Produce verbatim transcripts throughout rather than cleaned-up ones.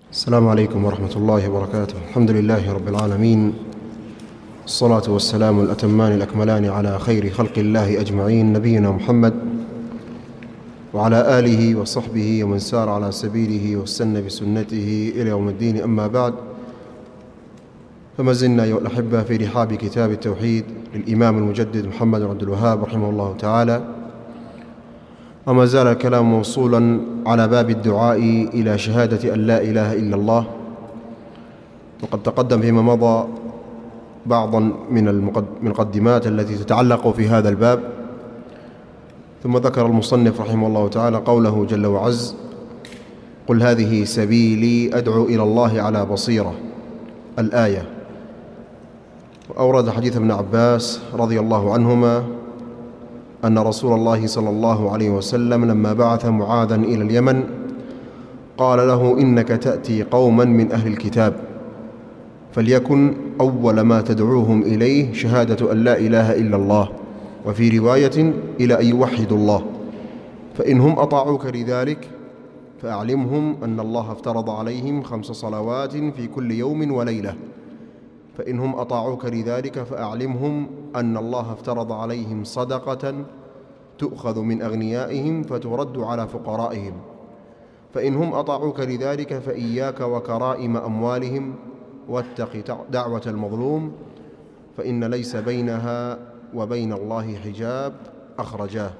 السلام عليكم ورحمة الله وبركاته. الحمد لله رب العالمين، الصلاة والسلام الأتمان الأكملان على خير خلق الله أجمعين، نبينا محمد وعلى آله وصحبه ومن سار على سبيله واستنى بسنته إلى يوم الدين. أما بعد، فما زلنا أيها الأحبة في رحاب كتاب التوحيد للإمام المجدد محمد بن عبد الوهاب رحمه الله تعالى، وما زال الكلام موصولا على باب الدعاء إلى شهادة أن لا إله إلا الله. وقد تقدم فيما مضى بعضا من المقدمات التي تتعلق في هذا الباب، ثم ذكر المصنف رحمه الله تعالى قوله جل وعز: قل هذه سبيلي أدعو إلى الله على بصيرة، الآية. وأورد حديث ابن عباس رضي الله عنهما أن رسول الله صلى الله عليه وسلم لما بعث معاذا إلى اليمن قال له: إنك تأتي قوما من أهل الكتاب، فليكن أول ما تدعوهم إليه شهادة أن لا إله إلا الله، وفي رواية إلى أن يوحدوا الله، فإنهم أطاعوك لذلك فأعلمهم أن الله افترض عليهم خمس صلوات في كل يوم وليلة، فإنهم أطاعوك لذلك فأعلمهم أن الله افترض عليهم صدقة تؤخذ من أغنيائهم فترد على فقرائهم، فإنهم أطاعوك لذلك فإياك وكرائم أموالهم، واتق دعوة المظلوم فإن ليس بينها وبين الله حجاب، أخرجاه.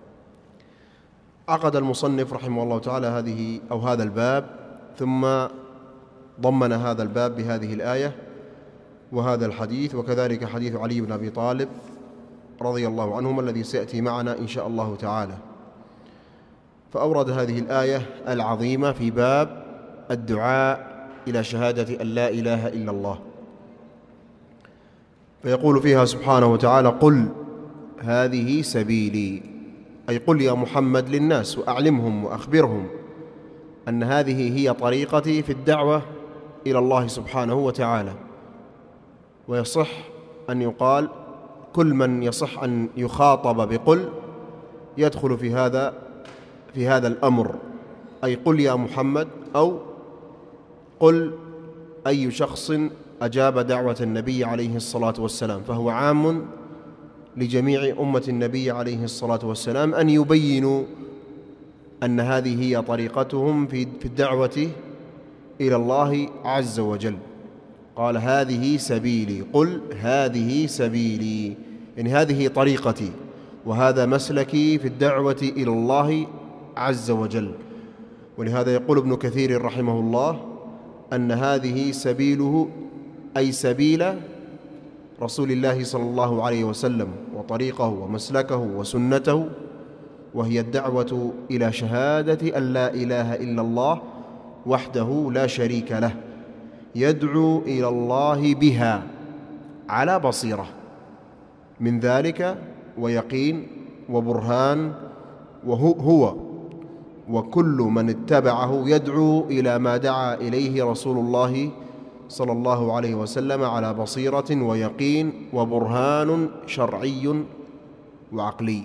عقد المصنف رحمه الله تعالى هذه أو هذا الباب، ثم ضمن هذا الباب بهذه الآية وهذا الحديث، وكذلك حديث علي بن أبي طالب رضي الله عنهما الذي سيأتي معنا إن شاء الله تعالى. فأورد هذه الآية العظيمة في باب الدعاء إلى شهادة أن لا إله إلا الله، فيقول فيها سبحانه وتعالى: قل هذه سبيلي، أي قل يا محمد للناس وأعلمهم وأخبرهم أن هذه هي طريقتي في الدعوة إلى الله سبحانه وتعالى. ويصح أن يقال كل من يصح أن يخاطب بقل يدخل في هذا في هذا الأمر، أي قل يا محمد، أو قل أي شخص أجاب دعوة النبي عليه الصلاة والسلام، فهو عام لجميع أمة النبي عليه الصلاة والسلام أن يبينوا أن هذه هي طريقتهم في الدعوة إلى الله عز وجل. قال: هذه سبيلي، قل هذه سبيلي، يعني هذه طريقتي وهذا مسلكي في الدعوة إلى الله عز وجل. ولهذا يقول ابن كثير رحمه الله أن هذه سبيله أي سبيل رسول الله صلى الله عليه وسلم، وطريقه ومسلكه وسنته، وهي الدعوة إلى شهادة أن لا إله إلا الله وحده لا شريك له، يدعو إلى الله بها على بصيرة من ذلك ويقين وبرهان، وهو هو وكل من اتبعه يدعو إلى ما دعا إليه رسول الله صلى الله عليه وسلم على بصيرة ويقين وبرهان شرعي وعقلي.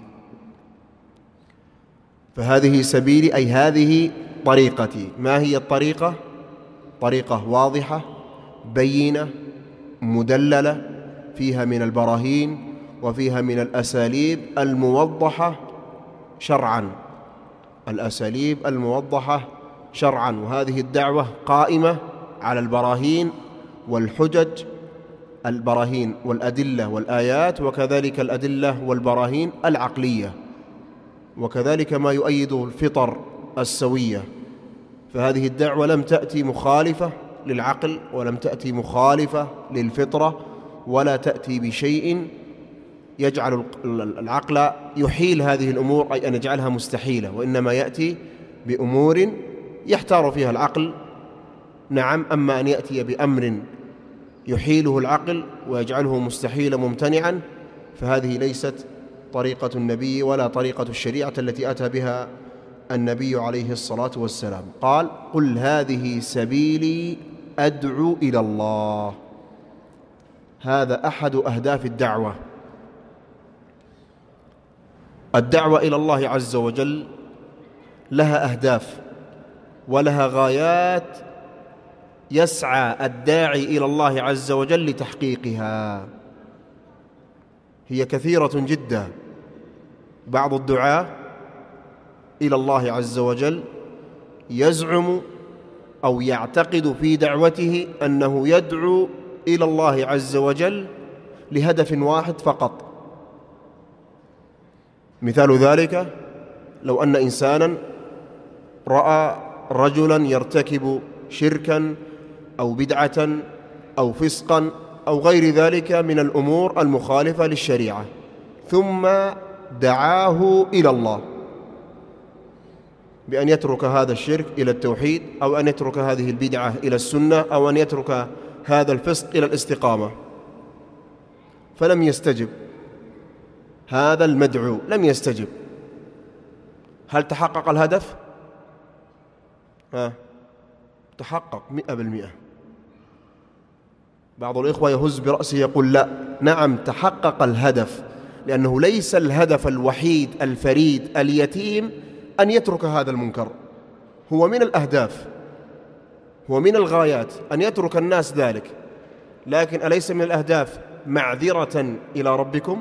فهذه سبيلي أي هذه طريقتي. ما هي الطريقة؟ طريقة واضحة بينة مدللة، فيها من البراهين وفيها من الأساليب الموضحة شرعا، الأساليب الموضحة شرعا. وهذه الدعوة قائمة على البراهين والحجج، البراهين والأدلة والآيات، وكذلك الأدلة والبراهين العقلية، وكذلك ما يؤيد الفطر السوية. فهذه الدعوة لم تأتي مخالفة للعقل، ولم تأتي مخالفة للفطرة، ولا تأتي بشيء يجعل العقل يحيل هذه الأمور، أي أن يجعلها مستحيلة، وإنما يأتي بأمور يحتار فيها العقل. نعم، أما أن يأتي بأمر يحيله العقل ويجعله مستحيلا ممتنعا، فهذه ليست طريقة النبي ولا طريقة الشريعة التي أتى بها النبي عليه الصلاة والسلام. قال: قل هذه سبيلي أدعو إلى الله. هذا أحد أهداف الدعوة. الدعوة إلى الله عز وجل لها أهداف ولها غايات يسعى الداعي إلى الله عز وجل لتحقيقها. هي كثيرة جدا. بعض الدعاة إلى الله عز وجل يزعم أو يعتقد في دعوته أنه يدعو إلى الله عز وجل لهدف واحد فقط. مثال ذلك لو أن إنسانا رأى رجلا يرتكب شركا أو بدعة أو فسقا أو غير ذلك من الأمور المخالفة للشريعة، ثم دعاه إلى الله بأن يترك هذا الشرك إلى التوحيد، أو أن يترك هذه البدعة إلى السنة، أو أن يترك هذا الفسق إلى الاستقامة، فلم يستجب هذا المدعو، لم يستجب. هل تحقق الهدف؟ ها تحقق مئة بالمئة. بعض الإخوة يهز برأسه يقول لا، نعم تحقق الهدف، لأنه ليس الهدف الوحيد الفريد اليتيم أن يترك هذا المنكر، هو من الأهداف، هو من الغايات أن يترك الناس ذلك، لكن أليس من الأهداف معذرة إلى ربكم؟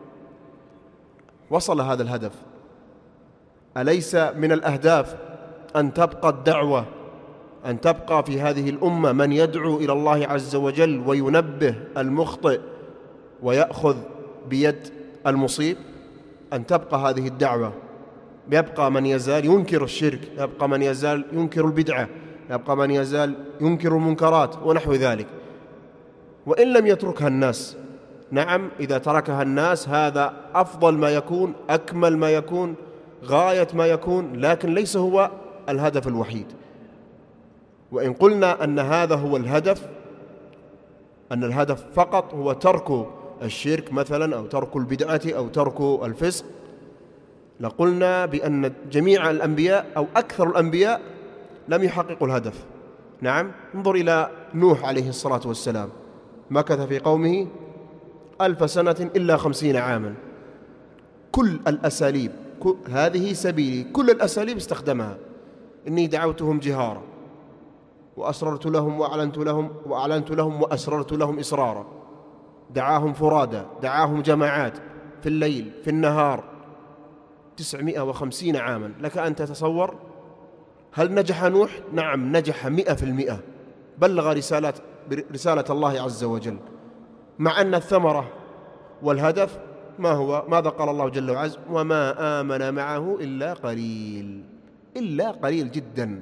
وصل هذا الهدف. أليس من الأهداف أن تبقى الدعوة، أن تبقى في هذه الأمة من يدعو إلى الله عز وجل وينبه المخطئ ويأخذ بيد المصيب؟ أن تبقى هذه الدعوة، يبقى من يزال ينكر الشرك، يبقى من يزال ينكر البدعة، يبقى من يزال ينكر المنكرات ونحو ذلك، وإن لم يتركها الناس. نعم إذا تركها الناس هذا أفضل ما يكون، أكمل ما يكون، غاية ما يكون، لكن ليس هو الهدف الوحيد. وإن قلنا أن هذا هو الهدف، أن الهدف فقط هو ترك الشرك مثلا، أو ترك البدعة، أو ترك الفسق، لقلنا بأن جميع الأنبياء أو أكثر الأنبياء لم يحققوا الهدف. نعم انظر إلى نوح عليه الصلاة والسلام، مكث في قومه ألف سنة إلا خمسين عاما. كل الأساليب، هذه سبيلي، كل الأساليب استخدمها. إني دعوتهم جهارا وأسررت لهم وأعلنت لهم وأعلنت لهم وأسررت لهم إسرارا. دعاهم فرادى، دعاهم جماعات، في الليل في النهار، تسعمائة وخمسين عاما. لك أن تتصور. هل نجح نوح؟ نعم نجح مئة في المئة، بلغ رسالة رسالة الله عز وجل، مع أن الثمرة والهدف ما هو؟ ماذا قال الله جل وعز؟ وما آمن معه إلا قليل، إلا قليل جدا.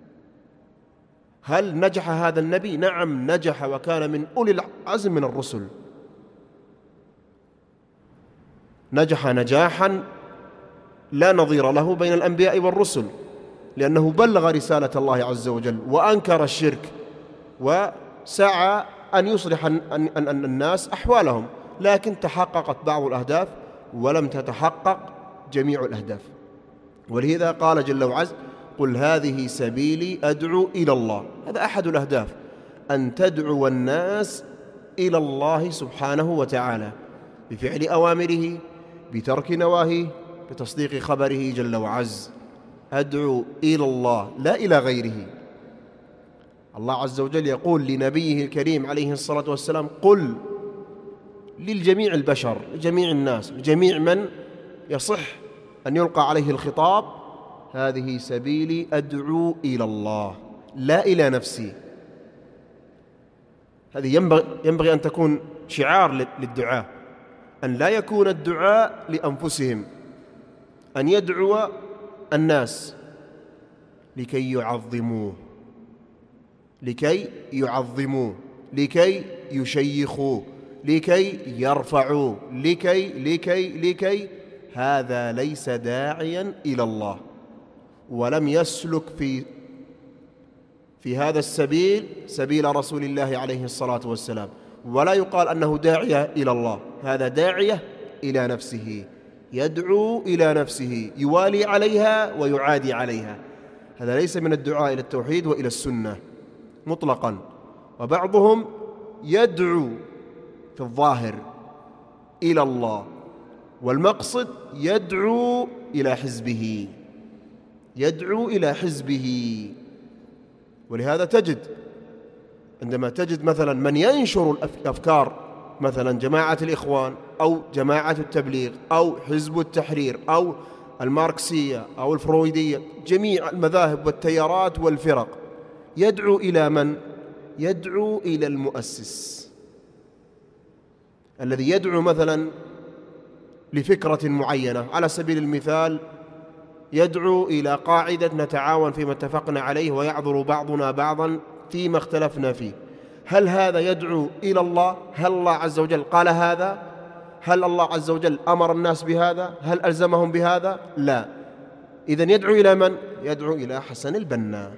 هل نجح هذا النبي؟ نعم نجح، وكان من أولي العزم من الرسل، نجح نجاحا لا نظير له بين الأنبياء والرسل، لأنه بلغ رسالة الله عز وجل وأنكر الشرك، وسعى أن يصلح الناس أحوالهم، لكن تحققت بعض الأهداف ولم تتحقق جميع الأهداف. ولهذا قال جل وعز: قل هذه سبيلي أدعو إلى الله. هذا أحد الأهداف، أن تدعو الناس إلى الله سبحانه وتعالى بفعل أوامره، بترك نواهيه، بتصديق خبره جل وعز. أدعو إلى الله لا إلى غيره. الله عز وجل يقول لنبيه الكريم عليه الصلاة والسلام: قل للجميع البشر، لجميع الناس، لجميع من يصح أن يلقى عليه الخطاب: هذه سبيلي أدعو إلى الله لا إلى نفسي. هذه ينبغي, ينبغي أن تكون شعار للدعاء، أن لا يكون الدعاء لأنفسهم، أن يدعو الناس لكي يعظموه، لكي يعظموه، لكي يشيخوه، لكي يرفعوه، لكي لكي لكي هذا ليس داعيا إلى الله، ولم يسلك في في هذا السبيل سبيل رسول الله عليه الصلاة والسلام، ولا يقال أنه داعية إلى الله. هذا داعية إلى نفسه، يدعو إلى نفسه، يوالي عليها ويعادي عليها. هذا ليس من الدعاء إلى التوحيد وإلى السنة مطلقا. وبعضهم يدعو في الظاهر إلى الله، والمقصد يدعو إلى حزبه، يدعو إلى حزبه. ولهذا تجد عندما تجد مثلا من ينشر الأفكار، مثلا جماعة الإخوان أو جماعة التبليغ أو حزب التحرير أو الماركسية أو الفرويدية، جميع المذاهب والتيارات والفرق، يدعو إلى من؟ يدعو إلى المؤسس الذي يدعو مثلا لفكرة معينة. على سبيل المثال يدعو إلى قاعدة نتعاون فيما اتفقنا عليه ويعذر بعضنا بعضا فيما اختلفنا فيه. هل هذا يدعو إلى الله؟ هل الله عز وجل قال هذا؟ هل الله عز وجل أمر الناس بهذا؟ هل ألزمهم بهذا؟ لا. إذن يدعو إلى من؟ يدعو إلى حسن البنا.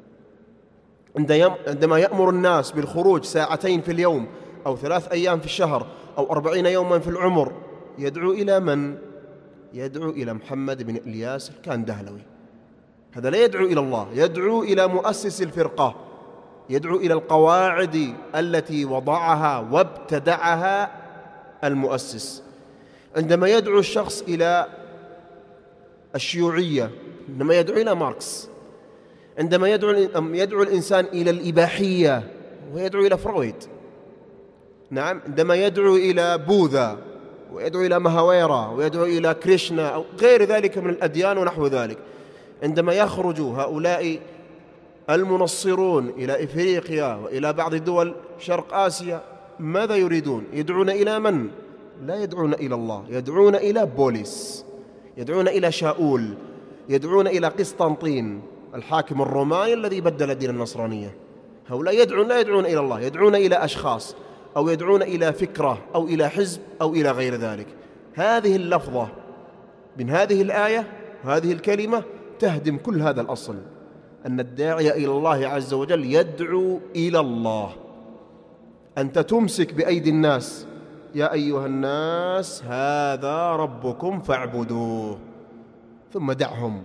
عندما يأمر الناس بالخروج ساعتين في اليوم أو ثلاث أيام في الشهر أو أربعين يوما في العمر، يدعو إلى من؟ يدعو إلى محمد بن إلياس الكندهلوي. هذا لا يدعو إلى الله، يدعو إلى مؤسس الفرقة، يدعو إلى القواعد التي وضعها وابتدعها المؤسس. عندما يدعو الشخص إلى الشيوعية، عندما يدعو إلى ماركس، عندما يدعو يدعو الإنسان إلى الإباحية ويدعو إلى فرويد، نعم، عندما يدعو إلى بوذا ويدعو إلى مهاويرا ويدعو إلى كريشنا أو غير ذلك من الأديان ونحو ذلك، عندما يخرج هؤلاء المنصرون إلى إفريقيا وإلى بعض دول شرق آسيا، ماذا يريدون؟ يدعون إلى من؟ لا يدعون إلى الله، يدعون إلى بوليس، يدعون إلى شاؤول، يدعون إلى قسطنطين الحاكم الروماني الذي بدل دين النصرانية. هؤلاء يدعون لا يدعون إلى الله، يدعون إلى أشخاص أو يدعون إلى فكرة أو إلى حزب أو إلى غير ذلك. هذه اللفظة من هذه الآية وهذه الكلمة تهدم كل هذا الأصل، أن الداعي إلى الله عز وجل يدعو إلى الله. أنت تمسك بأيدي الناس، يا أيها الناس هذا ربكم فاعبدوه، ثم دعهم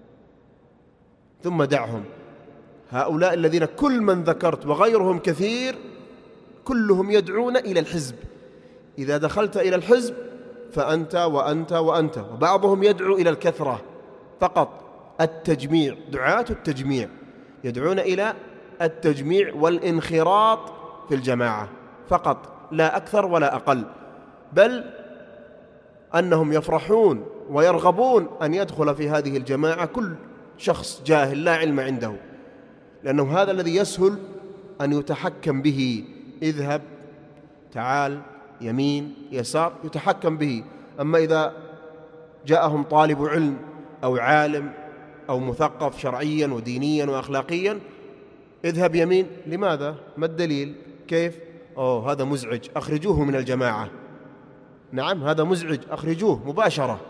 ثم دعهم هؤلاء الذين كل من ذكرت وغيرهم كثير كلهم يدعون إلى الحزب. إذا دخلت إلى الحزب فأنت وأنت وأنت، وبعضهم يدعو إلى الكثرة فقط، التجميع، دعاة التجميع يدعون إلى التجميع والانخراط في الجماعة فقط، لا أكثر ولا أقل، بل أنهم يفرحون ويرغبون أن يدخل في هذه الجماعة كل شخص جاهل لا علم عنده، لأنه هذا الذي يسهل أن يتحكم به. اذهب، تعال، يمين، يسار، يتحكم به. أما إذا جاءهم طالب علم أو عالم أو مثقف شرعيا ودينيا وأخلاقيا، اذهب يمين، لماذا؟ ما الدليل؟ كيف؟ أوه هذا مزعج، أخرجوه من الجماعة. نعم هذا مزعج، أخرجوه مباشرة.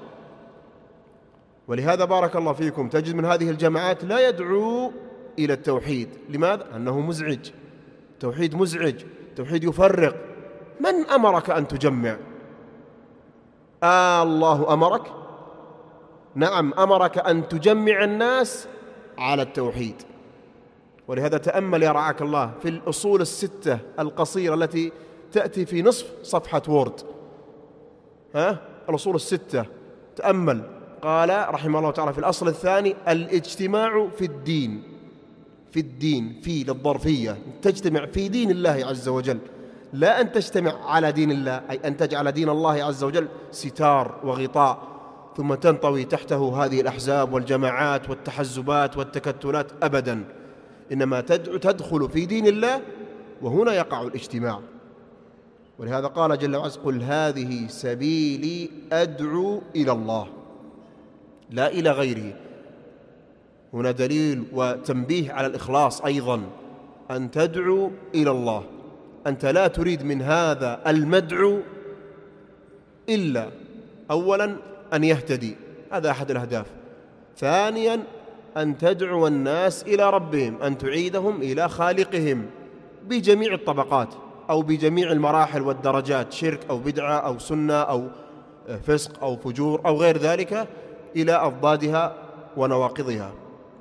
ولهذا بارك الله فيكم تجد من هذه الجماعات لا يدعو إلى التوحيد. لماذا؟ أنه مزعج، توحيد مزعج، توحيد يفرق. من أمرك أن تجمع؟ آه الله أمرك؟ نعم أمرك أن تجمع الناس على التوحيد. ولهذا تأمل يا رعاك الله في الأصول الستة القصيرة التي تأتي في نصف صفحة وورد، ها الأصول الستة، تأمل. قال رحمه الله تعالى في الأصل الثاني: الاجتماع في الدين، في الدين في للظرفية، تجتمع في دين الله عز وجل، لا أن تجتمع على دين الله، أي أن تجعل دين الله عز وجل ستار وغطاء ثم تنطوي تحته هذه الأحزاب والجماعات والتحزبات والتكتلات، أبدا، إنما تدخل في دين الله، وهنا يقع الاجتماع. ولهذا قال جل وعز: قل هذه سبيلي أدعو إلى الله لا إلى غيره. هنا دليل وتنبيه على الإخلاص أيضا، أن تدعو إلى الله. أنت لا تريد من هذا المدعو إلا أولا أن يهتدي، هذا أحد الأهداف. ثانيا أن تدعو الناس إلى ربهم، أن تعيدهم إلى خالقهم بجميع الطبقات أو بجميع المراحل والدرجات، شرك أو بدعة أو سنة أو فسق أو فجور أو غير ذلك، إلى أضدادها ونواقضها.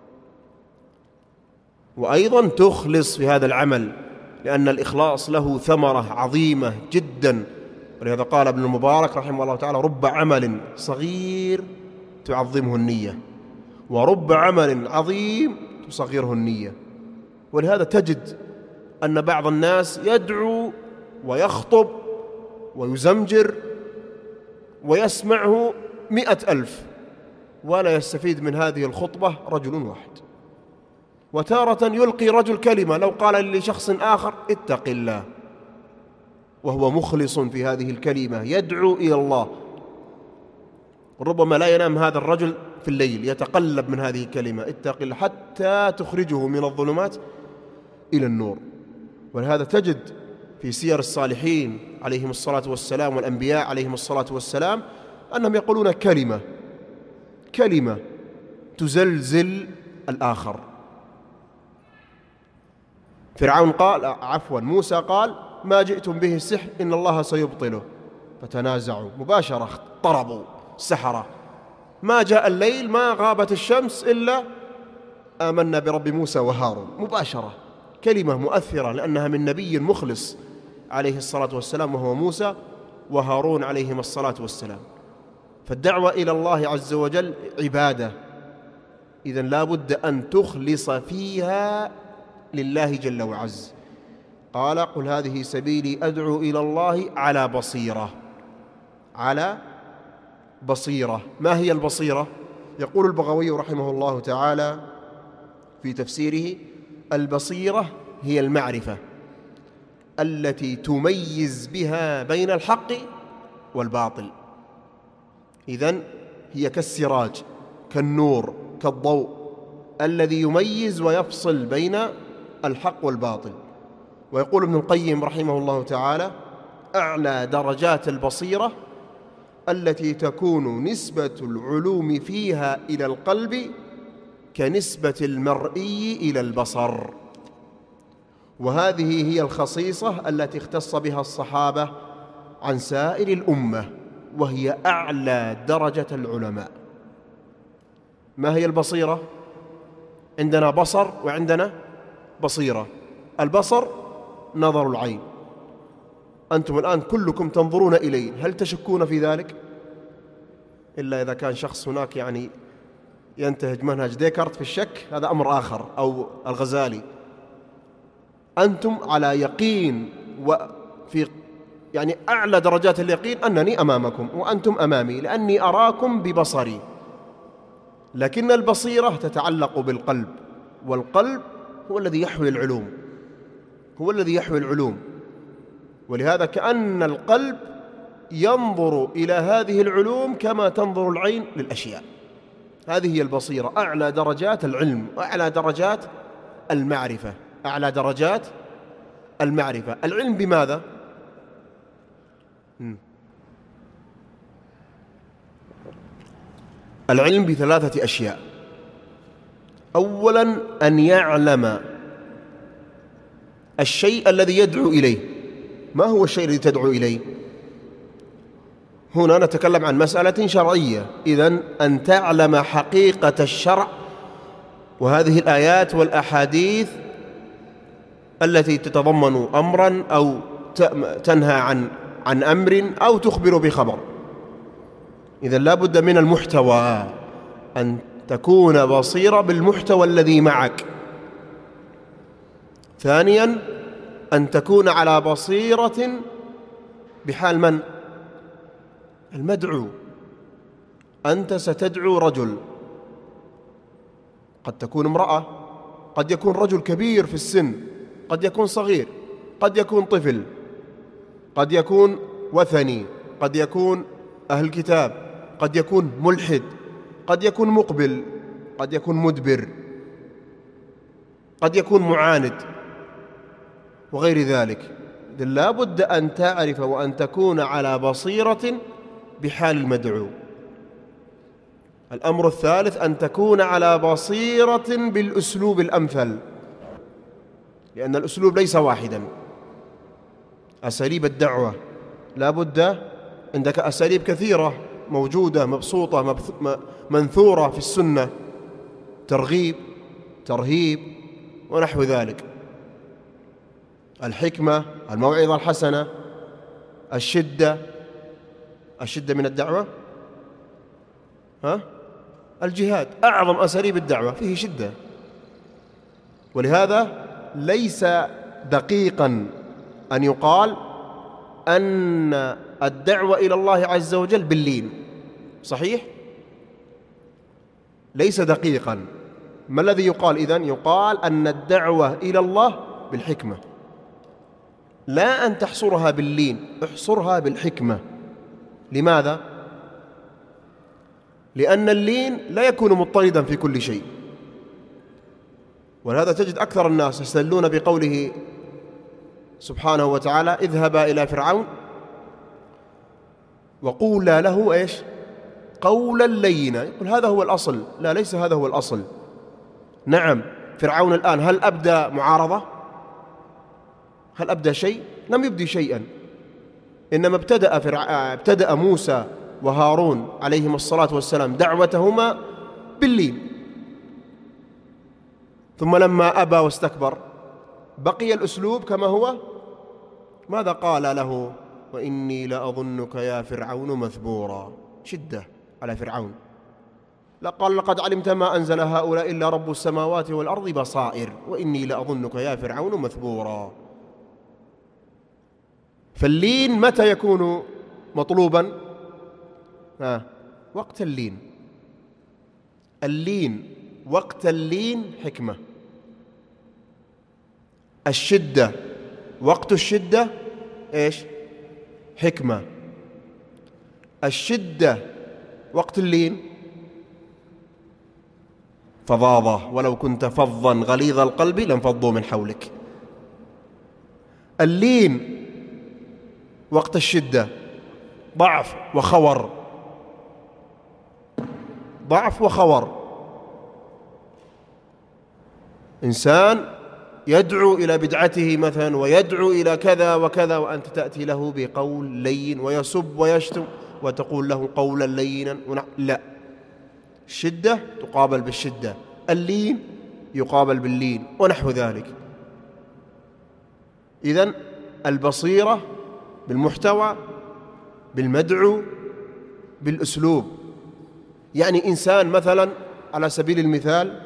وأيضا تخلص في هذا العمل، لأن الإخلاص له ثمرة عظيمة جدا. ولهذا قال ابن المبارك رحمه الله تعالى: رب عمل صغير تعظمه النية، ورب عمل عظيم تصغره النية. ولهذا تجد أن بعض الناس يدعو ويخطب ويزمجر ويسمعه مئة ألف ولا يستفيد من هذه الخطبة رجل واحد. وتارة يلقي رجل كلمة لو قال لشخص آخر اتق الله وهو مخلص في هذه الكلمة يدعو إلى الله، ربما لا ينام هذا الرجل في الليل يتقلب من هذه الكلمة اتق الله حتى تخرجه من الظلمات إلى النور. ولهذا تجد في سير الصالحين عليهم الصلاة والسلام والأنبياء عليهم الصلاة والسلام أنهم يقولون كلمة كلمة تزلزل الآخر. فرعون قال عفوا موسى قال ما جئتم به السحر إن الله سيبطله، فتنازعوا مباشرة طربوا السحرة، ما جاء الليل ما غابت الشمس إلا آمنا برب موسى وهارون، مباشرة كلمة مؤثرة لأنها من نبي مخلص عليه الصلاة والسلام وهو موسى وهارون عليهم الصلاة والسلام. فالدعوة إلى الله عز وجل عبادة، إذن لا بد أن تخلص فيها لله جل وعز. قال قل هذه سبيلي أدعو إلى الله على بصيرة، على بصيرة. ما هي البصيرة؟ يقول البغوي رحمه الله تعالى في تفسيره البصيرة هي المعرفة التي تميز بها بين الحق والباطل. إذن هي كالسراج كالنور كالضوء الذي يميز ويفصل بين الحق والباطل. ويقول ابن القيم رحمه الله تعالى أعلى درجات البصيرة التي تكون نسبة العلوم فيها إلى القلب كنسبة المرئي إلى البصر. وهذه هي الخصيصة التي اختص بها الصحابة عن سائر الأمة، وهي أعلى درجة العلماء. ما هي البصيرة؟ عندنا بصر وعندنا بصيرة. البصر نظر العين، أنتم الآن كلكم تنظرون إلي، هل تشكون في ذلك؟ إلا إذا كان شخص هناك يعني ينتهج منهج ديكارت في الشك، هذا أمر آخر، أو الغزالي. أنتم على يقين وفي يعني أعلى درجات اليقين أنني أمامكم وأنتم أمامي لأني أراكم ببصري. لكن البصيرة تتعلق بالقلب، والقلب هو الذي يحوي العلوم، هو الذي يحوي العلوم. ولهذا كأن القلب ينظر إلى هذه العلوم كما تنظر العين للأشياء. هذه هي البصيرة، أعلى درجات العلم وأعلى درجات المعرفة، أعلى درجات المعرفة. العلم بماذا؟ العلم بثلاثة أشياء. أولا أن يعلم الشيء الذي يدعو إليه. ما هو الشيء الذي تدعو إليه؟ هنا نتكلم عن مسألة شرعية، إذن أن تعلم حقيقة الشرع وهذه الآيات والأحاديث التي تتضمن أمرا أو تنهى عن عن أمر أو تخبر بخبر. إذن لا بد من المحتوى، أن تكون بصيرة بالمحتوى الذي معك. ثانيا أن تكون على بصيرة بحال من؟ المدعو. أنت ستدعو رجل، قد تكون امرأة، قد يكون رجل كبير في السن، قد يكون صغير، قد يكون طفل، قد يكون وثني، قد يكون أهل كتاب، قد يكون ملحد، قد يكون مقبل، قد يكون مدبر، قد يكون معاند وغير ذلك. لا بد أن تعرف وأن تكون على بصيرة بحال المدعو. الأمر الثالث أن تكون على بصيرة بالأسلوب الأمثل، لأن الأسلوب ليس واحدا. أساليب الدعوة لا بد عندك أساليب كثيرة موجودة مبسوطة منثورة في السنة، ترغيب، ترهيب ونحو ذلك. الحكمة، الموعظة الحسنة، الشدة. الشدة من الدعوة ها؟ الجهاد أعظم أساليب الدعوة فيه شدة. ولهذا ليس دقيقا أن يقال أن الدعوة إلى الله عز وجل باللين، صحيح؟ ليس دقيقا. ما الذي يقال إذن؟ يقال أن الدعوة إلى الله بالحكمة، لا أن تحصرها باللين، احصرها بالحكمة. لماذا؟ لأن اللين لا يكون مضطردا في كل شيء، ولهذا تجد أكثر الناس يستدلون بقوله سبحانه وتعالى اذهبا إلى فرعون وقولا له إيش؟ قولا لينا. يقول هذا هو الأصل. لا، ليس هذا هو الأصل. نعم، فرعون الآن هل أبدى معارضة؟ هل أبدى شيء؟ لم يبدي شيئا، إنما ابتدأ, فرع... ابتدأ موسى وهارون عليهم الصلاة والسلام دعوتهما باللين، ثم لما أبى واستكبر بقي الأسلوب كما هو. ماذا قال له؟ وإني لأظنك يا فرعون مثبورا. شدة على فرعون. لقال لقد علمت ما أنزل هؤلاء إلا رب السماوات والأرض بصائر وإني لأظنك يا فرعون مثبورا. فاللين متى يكون مطلوبا؟ ها، وقت اللين. اللين وقت اللين حكمة. الشدة وقت الشدة إيش؟ حكمة. الشدة وقت اللين فظاظة، ولو كنت فظا غليظ القلب لانفضوا من حولك. اللين وقت الشدة ضعف وخور، ضعف وخور. إنسان يدعو إلى بدعته مثلا ويدعو إلى كذا وكذا، وأنت تأتي له بقول لين ويسب ويشتم وتقول له قولا لينا. لا، الشدة تقابل بالشدة، اللين يقابل باللين، ونحو ذلك. إذن البصيرة بالمحتوى، بالمدعو، بالأسلوب. يعني إنسان مثلا على سبيل المثال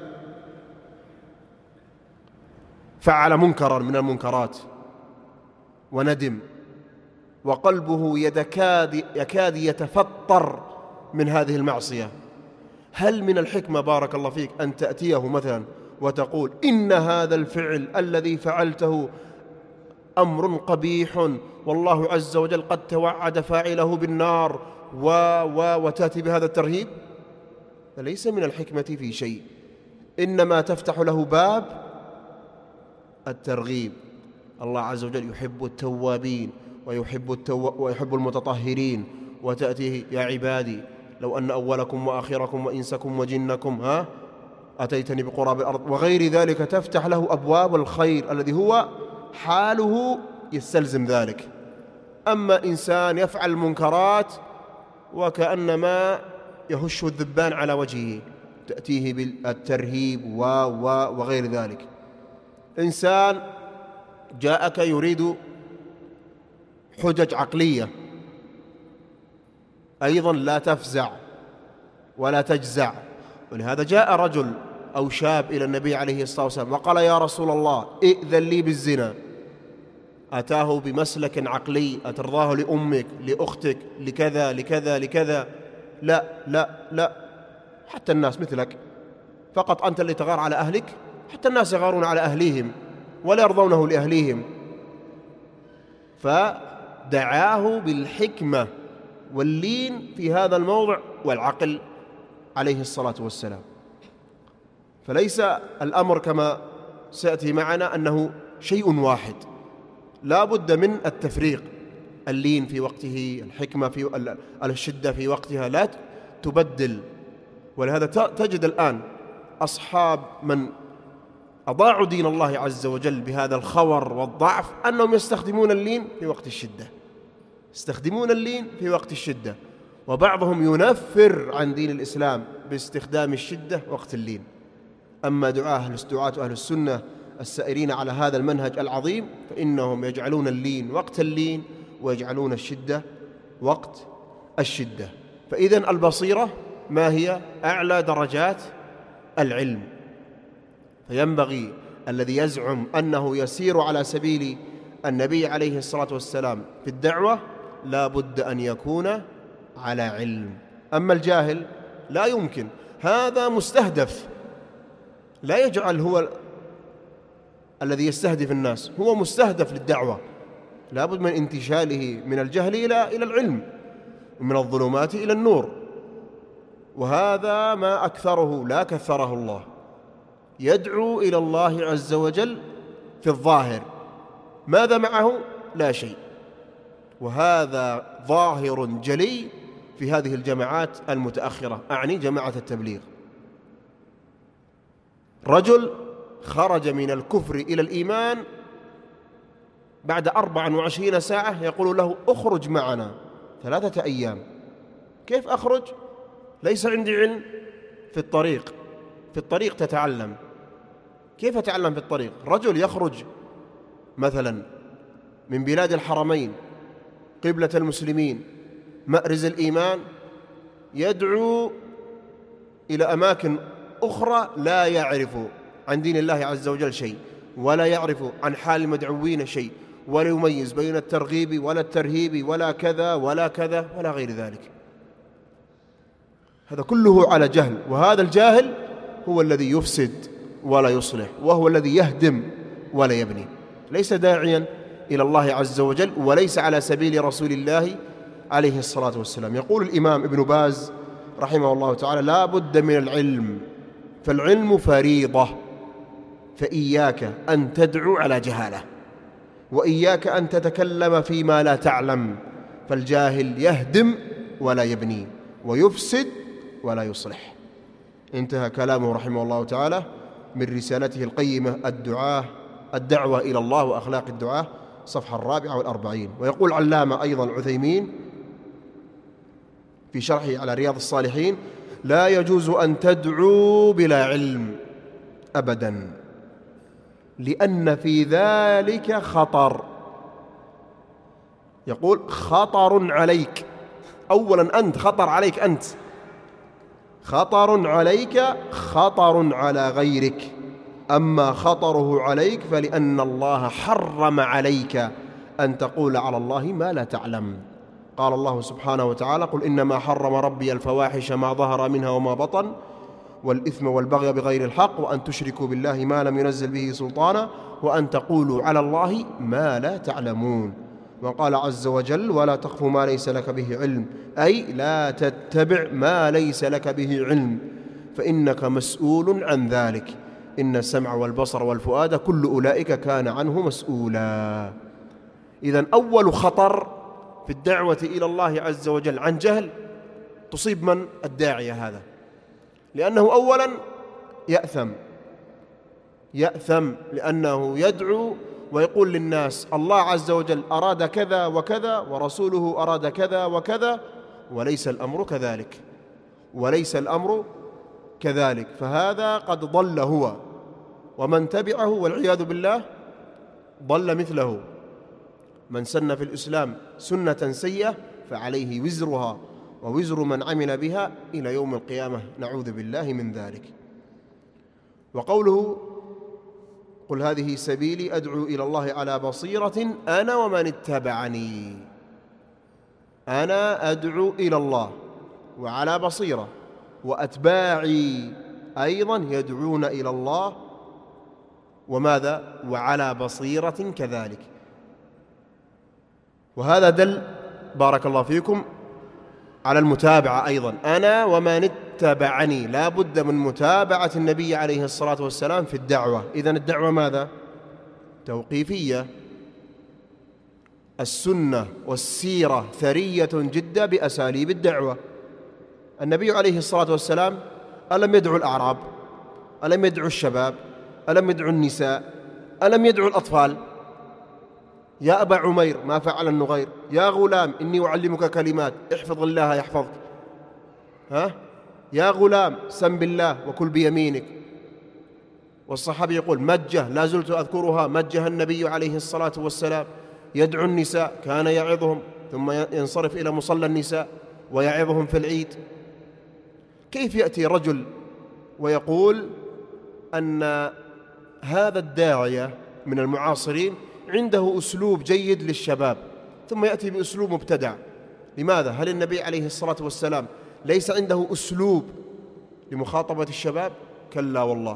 فعل منكرا من المنكرات وندم وقلبه يكاد يكاد يتفطر من هذه المعصية، هل من الحكمة بارك الله فيك أن تأتيه مثلا وتقول إن هذا الفعل الذي فعلته أمر قبيح والله عز وجل قد توعد فاعله بالنار و و وتأتي بهذا الترهيب؟ فليس من الحكمة في شيء، إنما تفتح له باب الترغيب. الله عز وجل يحب التوابين ويحب, التو... ويحب المتطهرين، وتأتيه يا عبادي لو أن أولكم وآخركم وإنسكم وجنكم ها أتيتني بقراب الأرض وغير ذلك. تفتح له أبواب الخير الذي هو حاله يستلزم ذلك. أما إنسان يفعل منكرات وكأنما يهش الذبان على وجهه، تأتيه بالترهيب و و وغير ذلك. إنسان جاءك يريد حجج عقلية، أيضا لا تفزع ولا تجزع. ولهذا جاء رجل أو شاب إلى النبي عليه الصلاة والسلام وقال يا رسول الله ائذن لي بالزنا. أتاه بمسلك عقلي، أترضاه لأمك لأختك لكذا لكذا لكذا؟ لا لا لا، حتى الناس مثلك، فقط أنت اللي تغار على أهلك، حتى الناس يغارون على أهليهم ولا يرضونه لأهليهم. فدعاه بالحكمة واللين في هذا الموضع والعقل عليه الصلاة والسلام. فليس الأمر كما سيأتي معنا أنه شيء واحد، لا بد من التفريق. اللين في وقته، الحكمة في الشدة في وقتها، لا تبدل. ولهذا تجد الآن أصحاب من أضاعوا دين الله عز وجل بهذا الخور والضعف أنهم يستخدمون اللين في وقت الشدة، يستخدمون اللين في وقت الشدة، وبعضهم ينفر عن دين الإسلام باستخدام الشدة وقت اللين. أما دعاة دعاة أهل السنة السائرين على هذا المنهج العظيم فإنهم يجعلون اللين وقت اللين ويجعلون الشدة وقت الشدة. فإذن البصيرة ما هي؟ أعلى درجات العلم. فينبغي الذي يزعم أنه يسير على سبيل النبي عليه الصلاة والسلام في الدعوة لا بد أن يكون على علم. أما الجاهل لا يمكن، هذا مستهدف، لا يجعل هو الذي يستهدف الناس، هو مستهدف للدعوة، لا بد من انتشاله من الجهل إلى إلى العلم، ومن الظلمات إلى النور. وهذا ما أكثره لا كثره الله، يدعو إلى الله عز وجل في الظاهر، ماذا معه؟ لا شيء. وهذا ظاهر جلي في هذه الجماعات المتأخرة، أعني جماعة التبليغ. رجل خرج من الكفر إلى الإيمان بعد أربع وعشرين ساعة يقول له اخرج معنا ثلاثة أيام. كيف أخرج؟ ليس عندي علم. في الطريق في الطريق تتعلم. كيف أتعلم في الطريق؟ رجل يخرج مثلا من بلاد الحرمين قبلة المسلمين مأرز الإيمان، يدعو إلى أماكن أخرى لا يعرف عن دين الله عز وجل شيء، ولا يعرف عن حال المدعوين شيء، ولا يميز بين الترغيب ولا الترهيب ولا كذا ولا كذا ولا غير ذلك. هذا كله على جهل، وهذا الجاهل هو الذي يفسد ولا يصلح، وهو الذي يهدم ولا يبني، ليس داعيا إلى الله عز وجل، وليس على سبيل رسول الله عليه الصلاة والسلام. يقول الإمام ابن باز رحمه الله تعالى: لا بد من العلم، فالعلم فريضة، فإياك أن تدعو على جهالة، وإياك أن تتكلم فيما لا تعلم، فالجاهل يهدم ولا يبني، ويفسد ولا يصلح. انتهى كلامه رحمه الله تعالى من رسالته القيمة الدعاء الدعوة إلى الله وأخلاق الدعاء، صفحة الرابعة والأربعين. ويقول علامة أيضا العثيمين في شرحه على رياض الصالحين: لا يجوز أن تدعو بلا علم أبدا، لأن في ذلك خطر. يقول خطر عليك، أولا أنت خطر عليك، أنت خطر عليك، خطر على غيرك. أما خطره عليك فلأن الله حرم عليك أن تقول على الله ما لا تعلم. قال الله سبحانه وتعالى: قل إنما حرم ربي الفواحش ما ظهر منها وما بطن والإثم والبغي بغير الحق وأن تشركوا بالله ما لم ينزل به سلطانا وأن تقولوا على الله ما لا تعلمون. وقال عز وجل: ولا تقف ما ليس لك به علم، أي لا تتبع ما ليس لك به علم فإنك مسؤول عن ذلك، إن السمع والبصر والفؤاد كل أولئك كان عنه مسؤولا. إذن أول خطر في الدعوة إلى الله عز وجل عن جهل تصيب من؟ الداعية هذا، لأنه أولا يأثم يأثم لأنه يدعو ويقول للناس الله عز وجل أراد كذا وكذا ورسوله أراد كذا وكذا، وليس الأمر كذلك وليس الأمر كذلك فهذا قد ضل هو ومن تبعه، والعياذ بالله ضل مثله. من سن في الإسلام سنة سيئة فعليه وزرها ووزر من عمل بها إلى يوم القيامة، نعوذ بالله من ذلك. وقوله: قل هذه سبيلي أدعو إلى الله على بصيرة أنا ومن اتبعني. أنا أدعو إلى الله وعلى بصيرة، وأتباعي أيضا يدعون إلى الله وماذا؟ وعلى بصيرة كذلك. وهذا دل بارك الله فيكم على المتابعة أيضا، أنا ومن اتبعني، لا بد من متابعة النبي عليه الصلاة والسلام في الدعوة. إذن الدعوة ماذا؟ توقيفية. السنة والسيرة ثرية جدا بأساليب الدعوة. النبي عليه الصلاة والسلام ألم يدعو الأعراب؟ ألم يدعو الشباب؟ ألم يدعو النساء؟ ألم يدعو الأطفال؟ يا أبا عمير ما فعل النغير؟ يا غلام إني أعلمك كلمات احفظ الله يحفظك. ها؟ يا غلام سم بالله وكل بيمينك. والصحابي يقول مجة لا زلت أذكرها، مجه النبي عليه الصلاة والسلام يدعو النساء، كان يعظهم ثم ينصرف إلى مصلى النساء ويعظهم في العيد. كيف يأتي رجل ويقول أن هذا الداعية من المعاصرين عنده أسلوب جيد للشباب، ثم يأتي بأسلوب مبتدع. لماذا؟ هل النبي عليه الصلاة والسلام ليس عنده أسلوب لمخاطبة الشباب؟ كلا والله،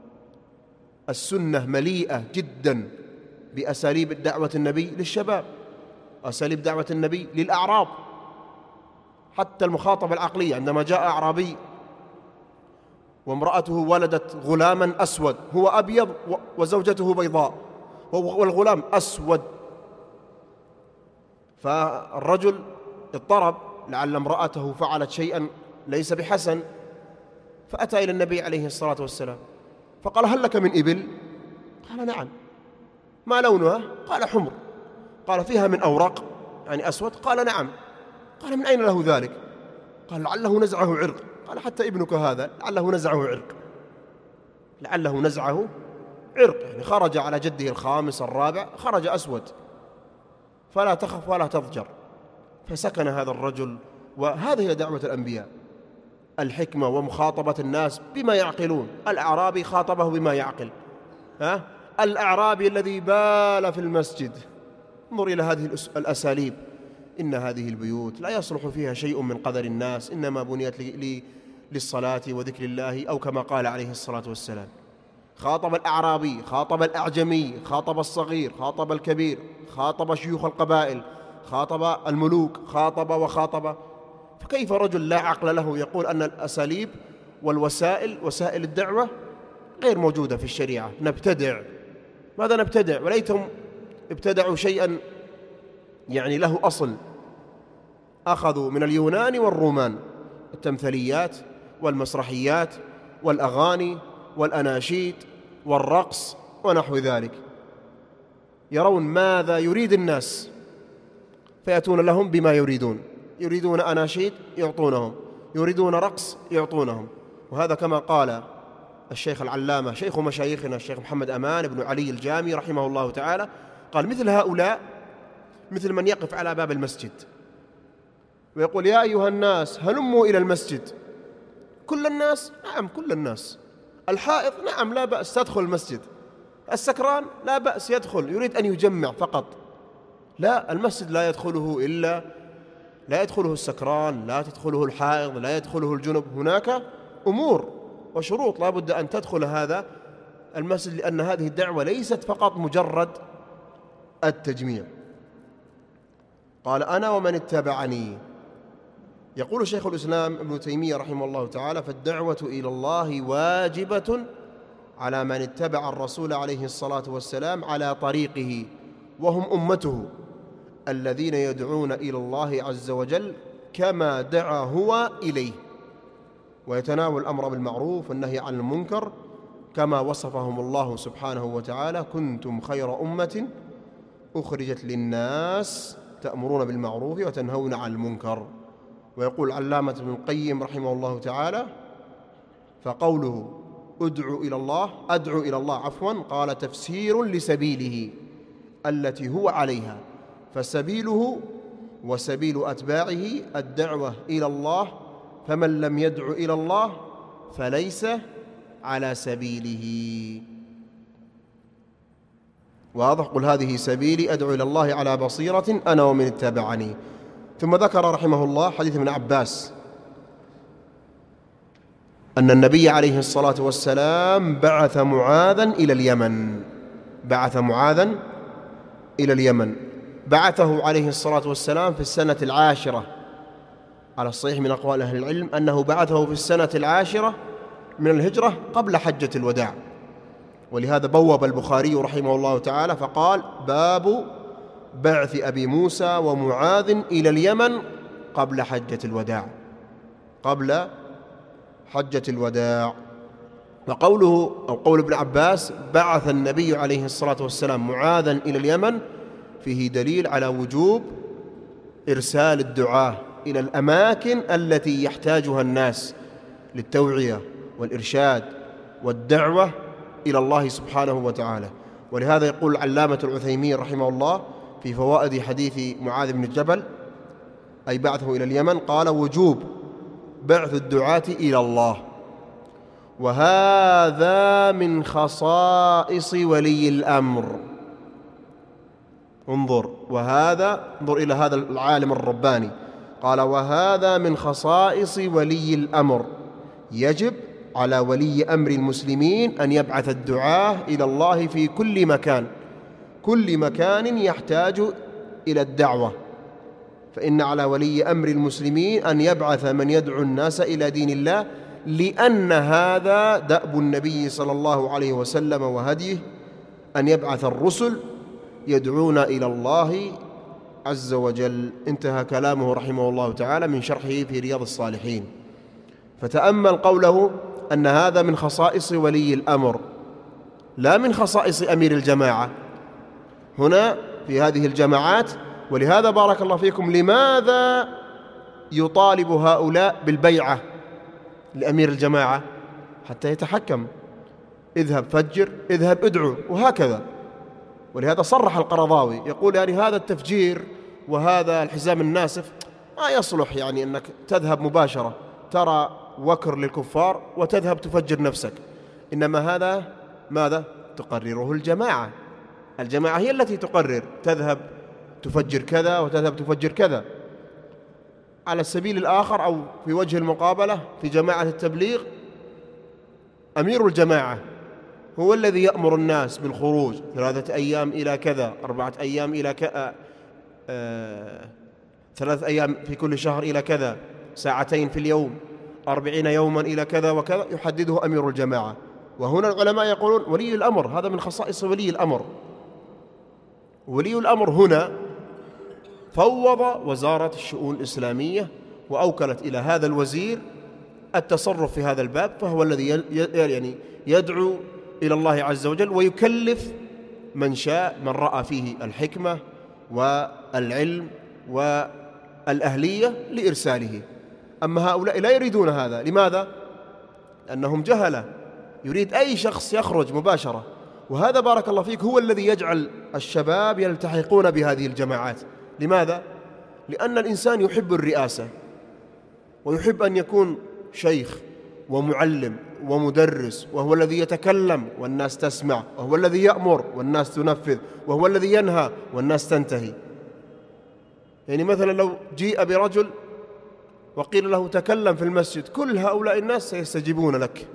السنة مليئة جدا بأساليب دعوة النبي للشباب، أساليب دعوة النبي للأعراب، حتى المخاطبة العقلية. عندما جاء أعرابي وامرأته ولدت غلاما أسود، هو أبيض وزوجته بيضاء والغلام أسود، فالرجل اضطرب لعل امرأته فعلت شيئا ليس بحسن، فأتى إلى النبي عليه الصلاة والسلام فقال: هل لك من إبل؟ قال: نعم. ما لونها؟ قال: حمر. قال: فيها من أورق يعني أسود؟ قال: نعم. قال: من أين له ذلك؟ قال: لعله نزعه عرق. قال: حتى ابنك هذا لعله نزعه عرق، لعله نزعه عرق، يعني خرج على جده الخامس الرابع خرج أسود، فلا تخف ولا تضجر. فسكن هذا الرجل. وهذه هي دعوة الأنبياء، الحكمة ومخاطبة الناس بما يعقلون. الأعرابي خاطبه بما يعقل، ها؟ الأعرابي الذي بال في المسجد، انظر إلى هذه الأساليب. إن هذه البيوت لا يصلح فيها شيء من قدر الناس، إنما بنيت لي للصلاة وذكر الله، أو كما قال عليه الصلاة والسلام. خاطب الأعرابي، خاطب الأعجمي، خاطب الصغير، خاطب الكبير، خاطب شيوخ القبائل، خاطب الملوك، خاطب وخاطب. فكيف رجل لا عقل له يقول أن الأساليب والوسائل، وسائل الدعوة، غير موجودة في الشريعة؟ نبتدع. ماذا نبتدع؟ وليتهم ابتدعوا شيئا يعني له أصل. أخذوا من اليونان والرومان التمثيليات والمسرحيات والأغاني والأناشيد والرقص ونحو ذلك، يرون ماذا يريد الناس فيأتون لهم بما يريدون. يريدون أناشيد يعطونهم، يريدون رقص يعطونهم. وهذا كما قال الشيخ العلامة شيخ مشايخنا الشيخ محمد أمان بن علي الجامي رحمه الله تعالى، قال: مثل هؤلاء مثل من يقف على باب المسجد ويقول: يا أيها الناس هلموا إلى المسجد. كل الناس؟ نعم كل الناس. الحائض؟ نعم لا بأس تدخل المسجد. السكران؟ لا بأس يدخل، يريد أن يجمع فقط. لا، المسجد لا يدخله إلا لا يدخله السكران، لا تدخله الحائض، لا يدخله الجنب. هناك أمور وشروط لا بد أن تدخل هذا المسجد، لأن هذه الدعوة ليست فقط مجرد التجميع. قال: أنا ومن اتبعني. يقول شيخ الإسلام ابن تيمية رحمه الله تعالى: فالدعوة إلى الله واجبة على من اتبع الرسول عليه الصلاة والسلام على طريقه، وهم أمته الذين يدعون إلى الله عز وجل كما دعا هو إليه، ويتناول الأمر بالمعروف والنهي عن المنكر كما وصفهم الله سبحانه وتعالى: كنتم خير أمة أخرجت للناس تأمرون بالمعروف وتنهون عن المنكر. ويقول علامة ابن القيم رحمه الله تعالى: فقوله أدعو إلى الله أدعو إلى الله عفوا قال تفسير لسبيله التي هو عليها، فسبيله وسبيل أتباعه الدعوة إلى الله، فمن لم يدع إلى الله فليس على سبيله. واضح؟ قل هذه سبيلي أدعو إلى الله على بصيرة أنا ومن اتبعني. ثم ذكر رحمه الله حديث ابن عباس أن النبي عليه الصلاة والسلام بعث معاذا إلى اليمن بعث معاذا إلى اليمن بعثه عليه الصلاة والسلام في السنة العاشرة، على الصحيح من أقوال أهل العلم أنه بعثه في السنة العاشرة من الهجرة قبل حجة الوداع. ولهذا بوب البخاري رحمه الله تعالى فقال: باب بعث أبي موسى ومعاذ إلى اليمن قبل حجة الوداع قبل حجة الوداع. وقوله أو قول ابن عباس بعث النبي عليه الصلاة والسلام معاذا إلى اليمن فيه دليل على وجوب إرسال الدعاة إلى الأماكن التي يحتاجها الناس للتوعية والإرشاد والدعوة إلى الله سبحانه وتعالى. ولهذا يقول العلامة العثيمين رحمه الله في فوائد حديث معاذ بن جبل أي بعثه إلى اليمن، قال: وجوب بعث الدعاة إلى الله، وهذا من خصائص ولي الأمر. انظر، وهذا انظر إلى هذا العالم الرباني، قال وهذا من خصائص ولي الأمر. يجب على ولي أمر المسلمين أن يبعث الدعاة إلى الله في كل مكان، كل مكان يحتاج إلى الدعوة، فإن على ولي أمر المسلمين أن يبعث من يدعو الناس إلى دين الله، لأن هذا دأب النبي صلى الله عليه وسلم وهديه، أن يبعث الرسل يدعون إلى الله عز وجل. انتهى كلامه رحمه الله تعالى من شرحه في رياض الصالحين. فتأمل قوله أن هذا من خصائص ولي الأمر، لا من خصائص أمير الجماعة. هنا في هذه الجماعات، ولهذا بارك الله فيكم لماذا يطالب هؤلاء بالبيعة لأمير الجماعة؟ حتى يتحكم، اذهب فجر، اذهب ادعو، وهكذا. ولهذا صرح القرضاوي يقول يعني هذا التفجير وهذا الحزام الناسف ما يصلح، يعني أنك تذهب مباشرة ترى وكر للكفار وتذهب تفجر نفسك، إنما هذا ماذا؟ تقرره الجماعة. الجماعة هي التي تقرر، تذهب تفجر كذا وتذهب تفجر كذا. على السبيل الآخر أو في وجه المقابلة في جماعة التبليغ، أمير الجماعة هو الذي يأمر الناس بالخروج ثلاثة أيام إلى كذا، أربعة أيام إلى كذا، آه، ثلاثة أيام في كل شهر إلى كذا، ساعتين في اليوم، أربعين يوما إلى كذا وكذا، يحدده أمير الجماعة. وهنا العلماء يقولون ولي الأمر هذا من خصائص ولي الأمر. ولي الأمر هنا فوض وزارة الشؤون الإسلامية وأوكلت إلى هذا الوزير التصرف في هذا الباب، فهو الذي يعني يدعو إلى الله عز وجل ويكلف من شاء، من رأى فيه الحكمة والعلم والأهلية لإرساله. أما هؤلاء لا يريدون هذا. لماذا؟ أنهم جهلة، يريد أي شخص يخرج مباشرة. وهذا بارك الله فيك هو الذي يجعل الشباب يلتحقون بهذه الجماعات. لماذا؟ لأن الإنسان يحب الرئاسة ويحب أن يكون شيخ ومعلم ومدرس، وهو الذي يتكلم والناس تسمع، وهو الذي يأمر والناس تنفذ، وهو الذي ينهى والناس تنتهي. يعني مثلا لو جيء برجل وقيل له تكلم في المسجد، كل هؤلاء الناس سيستجيبون لك،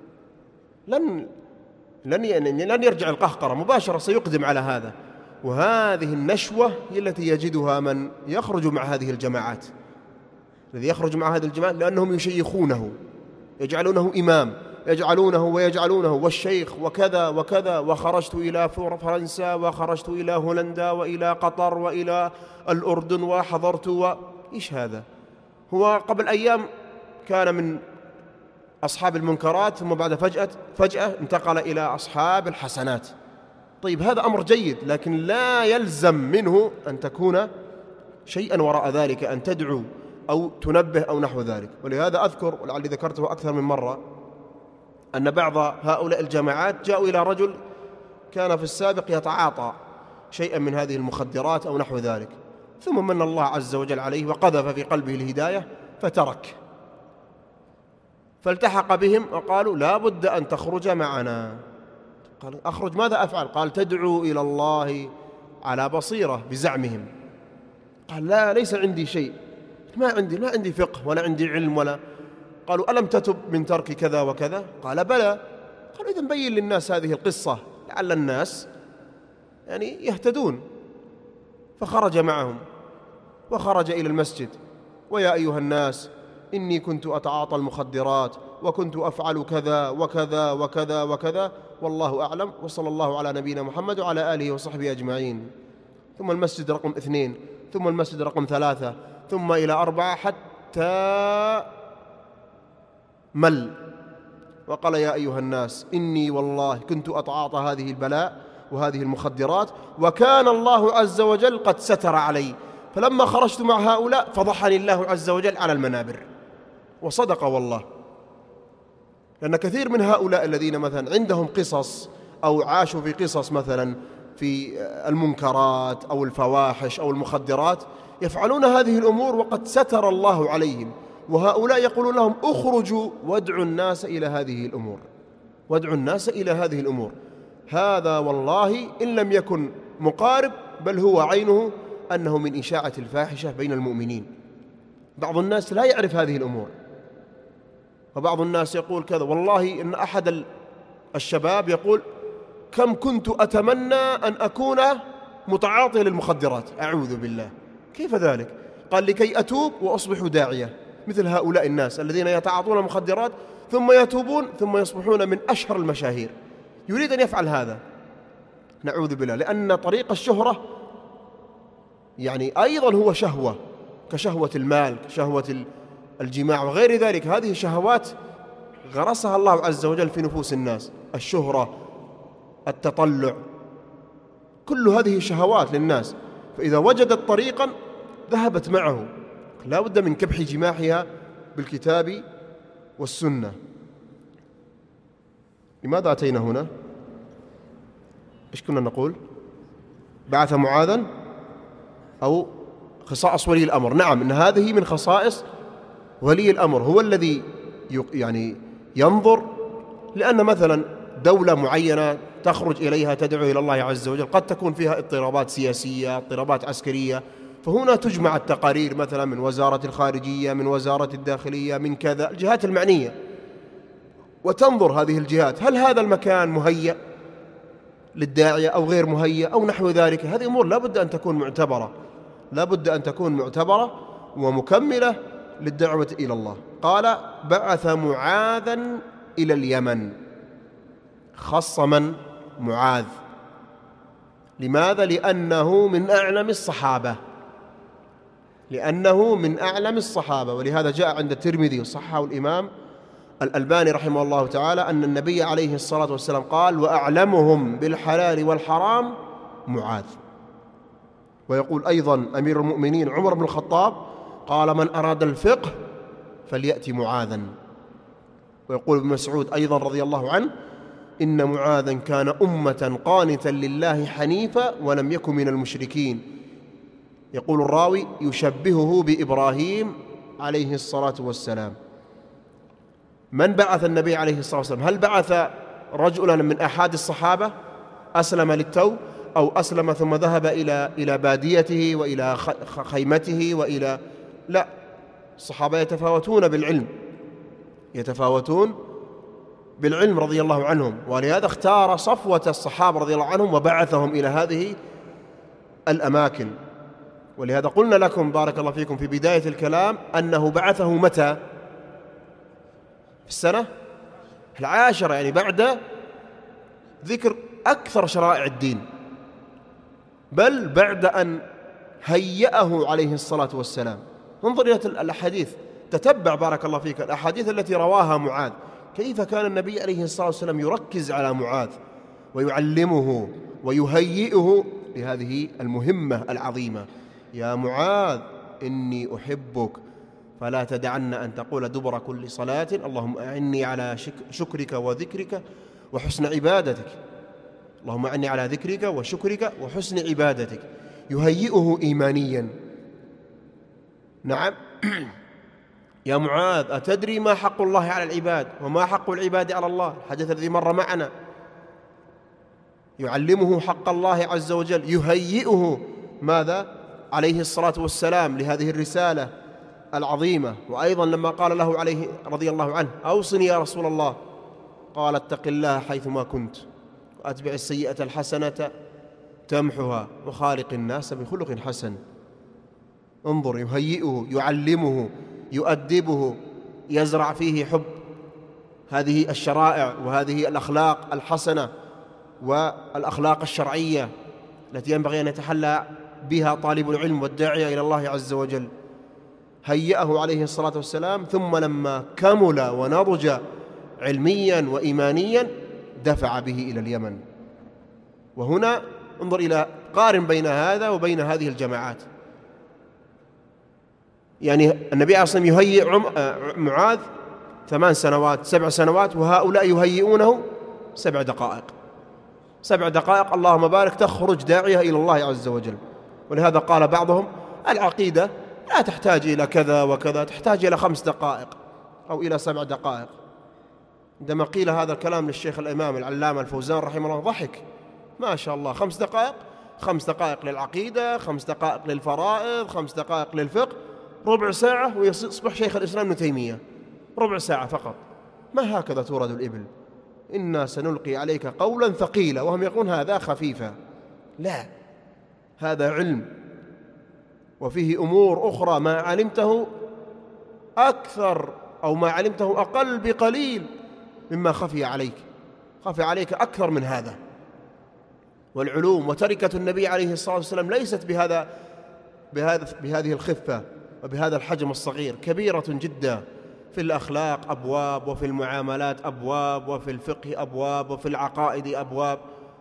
لن لن يعني لن يرجع القهقرة، مباشرة سيقدم على هذا. وهذه النشوة هي التي يجدها من يخرج مع هذه الجماعات، الذي يخرج مع هذه الجماعات لأنهم يشيخونه، يجعلونه إمام، يجعلونه ويجعلونه والشيخ وكذا وكذا، وخرجت إلى فرنسا وخرجت إلى هولندا وإلى قطر وإلى الأردن وحضرت و... إيش هذا؟ هو قبل أيام كان من أصحاب المنكرات، ثم بعد فجأة فجأة انتقل إلى أصحاب الحسنات. طيب هذا أمر جيد، لكن لا يلزم منه أن تكون شيئا وراء ذلك، أن تدعو أو تنبه أو نحو ذلك. ولهذا أذكر، ولعلي ذكرته أكثر من مرة، أن بعض هؤلاء الجماعات جاءوا إلى رجل كان في السابق يتعاطى شيئا من هذه المخدرات أو نحو ذلك، ثم من الله عز وجل عليه وقذف في قلبه الهداية فترك، فالتحق بهم وقالوا لا بد أن تخرج معنا. قال أخرج ماذا أفعل؟ قال تدعو إلى الله على بصيرة بزعمهم. قال لا، ليس عندي شيء، ما عندي ما عندي فقه ولا عندي علم ولا. قالوا ألم تتب من ترك كذا وكذا؟ قال بلى. قالوا إذن بين للناس هذه القصة لعل الناس يعني يهتدون. فخرج معهم وخرج إلى المسجد: ويا أيها الناس إني كنت أتعاطى المخدرات وكنت أفعل كذا وكذا وكذا وكذا والله أعلم، وصلى الله على نبينا محمد وعلى آله وصحبه أجمعين. ثم المسجد رقم اثنين، ثم المسجد رقم ثلاثة، ثم إلى أربعة، حتى مل وقال: يا أيها الناس إني والله كنت أتعاطى هذه البلاء وهذه المخدرات، وكان الله عز وجل قد ستر علي، فلما خرجت مع هؤلاء فضحني الله عز وجل على المنابر. وصدق والله، لأن كثير من هؤلاء الذين مثلا عندهم قصص أو عاشوا في قصص مثلا في المنكرات أو الفواحش أو المخدرات، يفعلون هذه الأمور وقد ستر الله عليهم وهؤلاء يقولون لهم اخرجوا وادعوا الناس إلى هذه الأمور، وادعوا الناس إلى هذه الأمور. هذا والله إن لم يكن مقارب بل هو عينه أنه من إشاعة الفاحشة بين المؤمنين. بعض الناس لا يعرف هذه الأمور، وبعض الناس يقول كذا. والله إن أحد الشباب يقول كم كنت أتمنى أن أكون متعاطيا للمخدرات، أعوذ بالله. كيف ذلك؟ قال لكي أتوب وأصبح داعية، مثل هؤلاء الناس الذين يتعاطون المخدرات ثم يتوبون ثم يصبحون من أشهر المشاهير. يريد أن يفعل هذا، نعوذ بالله، لأن طريق الشهرة يعني أيضا هو شهوة، كشهوة المال، كشهوة الجماع وغير ذلك. هذه شهوات غرسها الله عز وجل في نفوس الناس، الشهرة، التطلع، كل هذه شهوات للناس. فإذا وجدت طريقا ذهبت معه، لا بد من كبح جماحها بالكتاب والسنة. لماذا أتينا هنا؟ إيش كنا نقول؟ بعث معاذا أو خصائص ولي الأمر. نعم، إن هذه من خصائص ولي الأمر، هو الذي يعني ينظر، لأن مثلا دولة معينة تخرج إليها تدعو إلى الله عز وجل قد تكون فيها اضطرابات سياسية، اضطرابات عسكرية، فهنا تجمع التقارير مثلا من وزارة الخارجية، من وزارة الداخلية، من كذا، الجهات المعنية، وتنظر هذه الجهات هل هذا المكان مهيأ للداعية أو غير مهيأ أو نحو ذلك. هذه أمور لا بد أن تكون معتبرة، لا بد أن تكون معتبرة ومكملة للدعوة إلى الله. قال بعث معاذا إلى اليمن، خص من؟ معاذ. لماذا؟ لأنه من أعلم الصحابة، لأنه من أعلم الصحابة. ولهذا جاء عند الترمذي وصححه الإمام الألباني رحمه الله تعالى أن النبي عليه الصلاة والسلام قال وأعلمهم بالحلال والحرام معاذ. ويقول أيضا أمير المؤمنين عمر بن الخطاب قال من أراد الفقه فليأتي معاذا. ويقول ابن مسعود أيضا رضي الله عنه إن معاذا كان أمة قانتا لله حنيفا ولم يكن من المشركين. يقول الراوي يشبهه بإبراهيم عليه الصلاة والسلام. من بعث النبي عليه الصلاة والسلام؟ هل بعث رجلا من أحد الصحابة أسلم للتو أو أسلم ثم ذهب إلى إلى باديته وإلى خيمته وإلى لا، الصحابة يتفاوتون بالعلم، يتفاوتون بالعلم رضي الله عنهم. ولهذا اختار صفوة الصحابة رضي الله عنهم وبعثهم إلى هذه الأماكن. ولهذا قلنا لكم بارك الله فيكم في بداية الكلام أنه بعثه متى؟ في السنة العاشرة، يعني بعد ذكر أكثر شرائع الدين، بل بعد أن هيأه عليه الصلاة والسلام. انظر إلى الأحاديث، تتبع بارك الله فيك الأحاديث التي رواها معاذ، كيف كان النبي عليه الصلاة والسلام يركز على معاذ ويعلمه ويهيئه لهذه المهمة العظيمة. يا معاذ إني أحبك فلا تدعن أن تقول دبر كل صلاة اللهم أعني على شكرك وذكرك وحسن عبادتك، اللهم أعني على ذكرك وشكرك وحسن عبادتك. يهيئه إيمانيا. نعم. يا معاذ أتدري ما حق الله على العباد وما حق العباد على الله؟ الحديث الذي مر معنا. يعلمه حق الله عز وجل، يهيئه ماذا؟ عليه الصلاة والسلام لهذه الرسالة العظيمة. وأيضا لما قال له عليه رضي الله عنه أوصني يا رسول الله، قال اتق الله حيثما كنت وأتبع السيئة الحسنة تمحها وخالق الناس بخلق حسن. انظر، يهيئه، يعلمه، يؤدبه، يزرع فيه حب هذه الشرائع وهذه الأخلاق الحسنة والأخلاق الشرعية التي ينبغي أن يتحلى بها طالب العلم والداعية إلى الله عز وجل. هيأه عليه الصلاة والسلام، ثم لما كمل ونضج علميا وإيمانيا دفع به إلى اليمن. وهنا انظر إلى قارن بين هذا وبين هذه الجماعات. يعني النبي عليه الصلاة والسلام يهيئ معاذ ثمان سنوات سبع سنوات، وهؤلاء يهيئونه سبع دقائق سبع دقائق اللهم بارك تخرج داعية إلى الله عز وجل. ولهذا قال بعضهم العقيدة لا تحتاج إلى كذا وكذا، تحتاج إلى خمس دقائق أو إلى سبع دقائق. عندما قيل هذا الكلام للشيخ الإمام العلامة الفوزان رحمه الله ضحك، ما شاء الله، خمس دقائق، خمس دقائق للعقيدة، خمس دقائق للفرائض، خمس دقائق للفقه، ربع ساعة ويصبح شيخ الإسلام ابن تيمية، ربع ساعة فقط. ما هكذا تورد الإبل. إنا سنلقي عليك قولا ثقيلا، وهم يقولون هذا خفيفا. لا، هذا علم وفيه أمور أخرى ما علمته أكثر أو ما علمته أقل بقليل مما خفي عليك، خفي عليك أكثر من هذا. والعلوم وتركة النبي عليه الصلاة والسلام ليست بهذا بهذا بهذه الخفة وبهذا الحجم الصغير، كبيرة جدا. في الأخلاق أبواب، وفي المعاملات أبواب، وفي الفقه أبواب، وفي العقائد أبواب.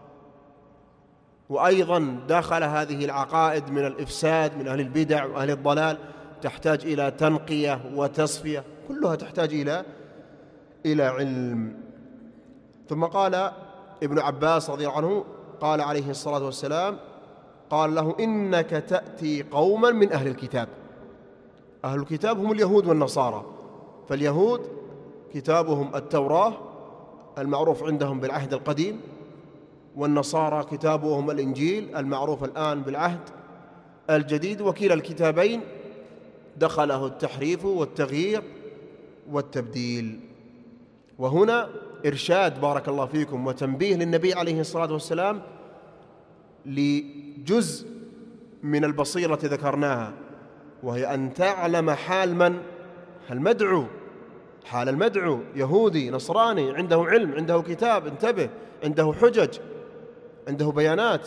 وأيضا داخل هذه العقائد من الإفساد من أهل البدع وأهل الضلال، تحتاج إلى تنقية وتصفية، كلها تحتاج إلى إلى علم. ثم قال ابن عباس رضي الله عنه، قال عليه الصلاة والسلام، قال له: إنك تأتي قوما من أهل الكتاب. أهل الكتاب هم اليهود والنصارى، فاليهود كتابهم التوراة المعروف عندهم بالعهد القديم، والنصارى كتابهم الإنجيل المعروف الآن بالعهد الجديد، وكلا الكتابين دخله التحريف والتغيير والتبديل. وهنا إرشاد بارك الله فيكم وتنبيه للنبي عليه الصلاة والسلام لجزء من البصيرة ذكرناها، وهي أن تعلم حال من؟ المدعو، حال المدعو، يهودي نصراني، عنده علم، عنده كتاب، انتبه، عنده حجج، عنده بيانات.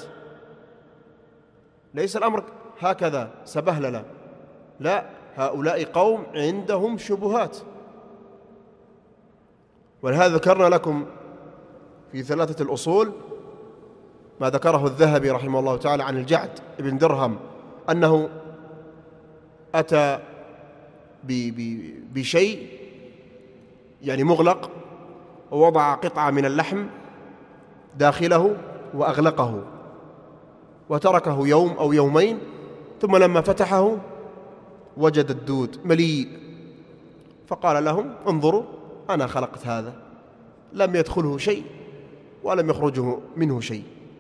ليس الأمر هكذا سبهللة، لا، هؤلاء قوم عندهم شبهات. ولهذا ذكرنا لكم في ثلاثة الأصول ما ذكره الذهبي رحمه الله تعالى عن الجعد بن درهم، أنه أتى بشيء يعني مغلق، ووضع قطعة من اللحم داخله وأغلقه، وتركه يوم أو يومين، ثم لما فتحه وجد الدود مليء، فقال لهم: انظروا، أنا خلقت هذا، لم يدخله شيء ولم يخرجه منه شيء.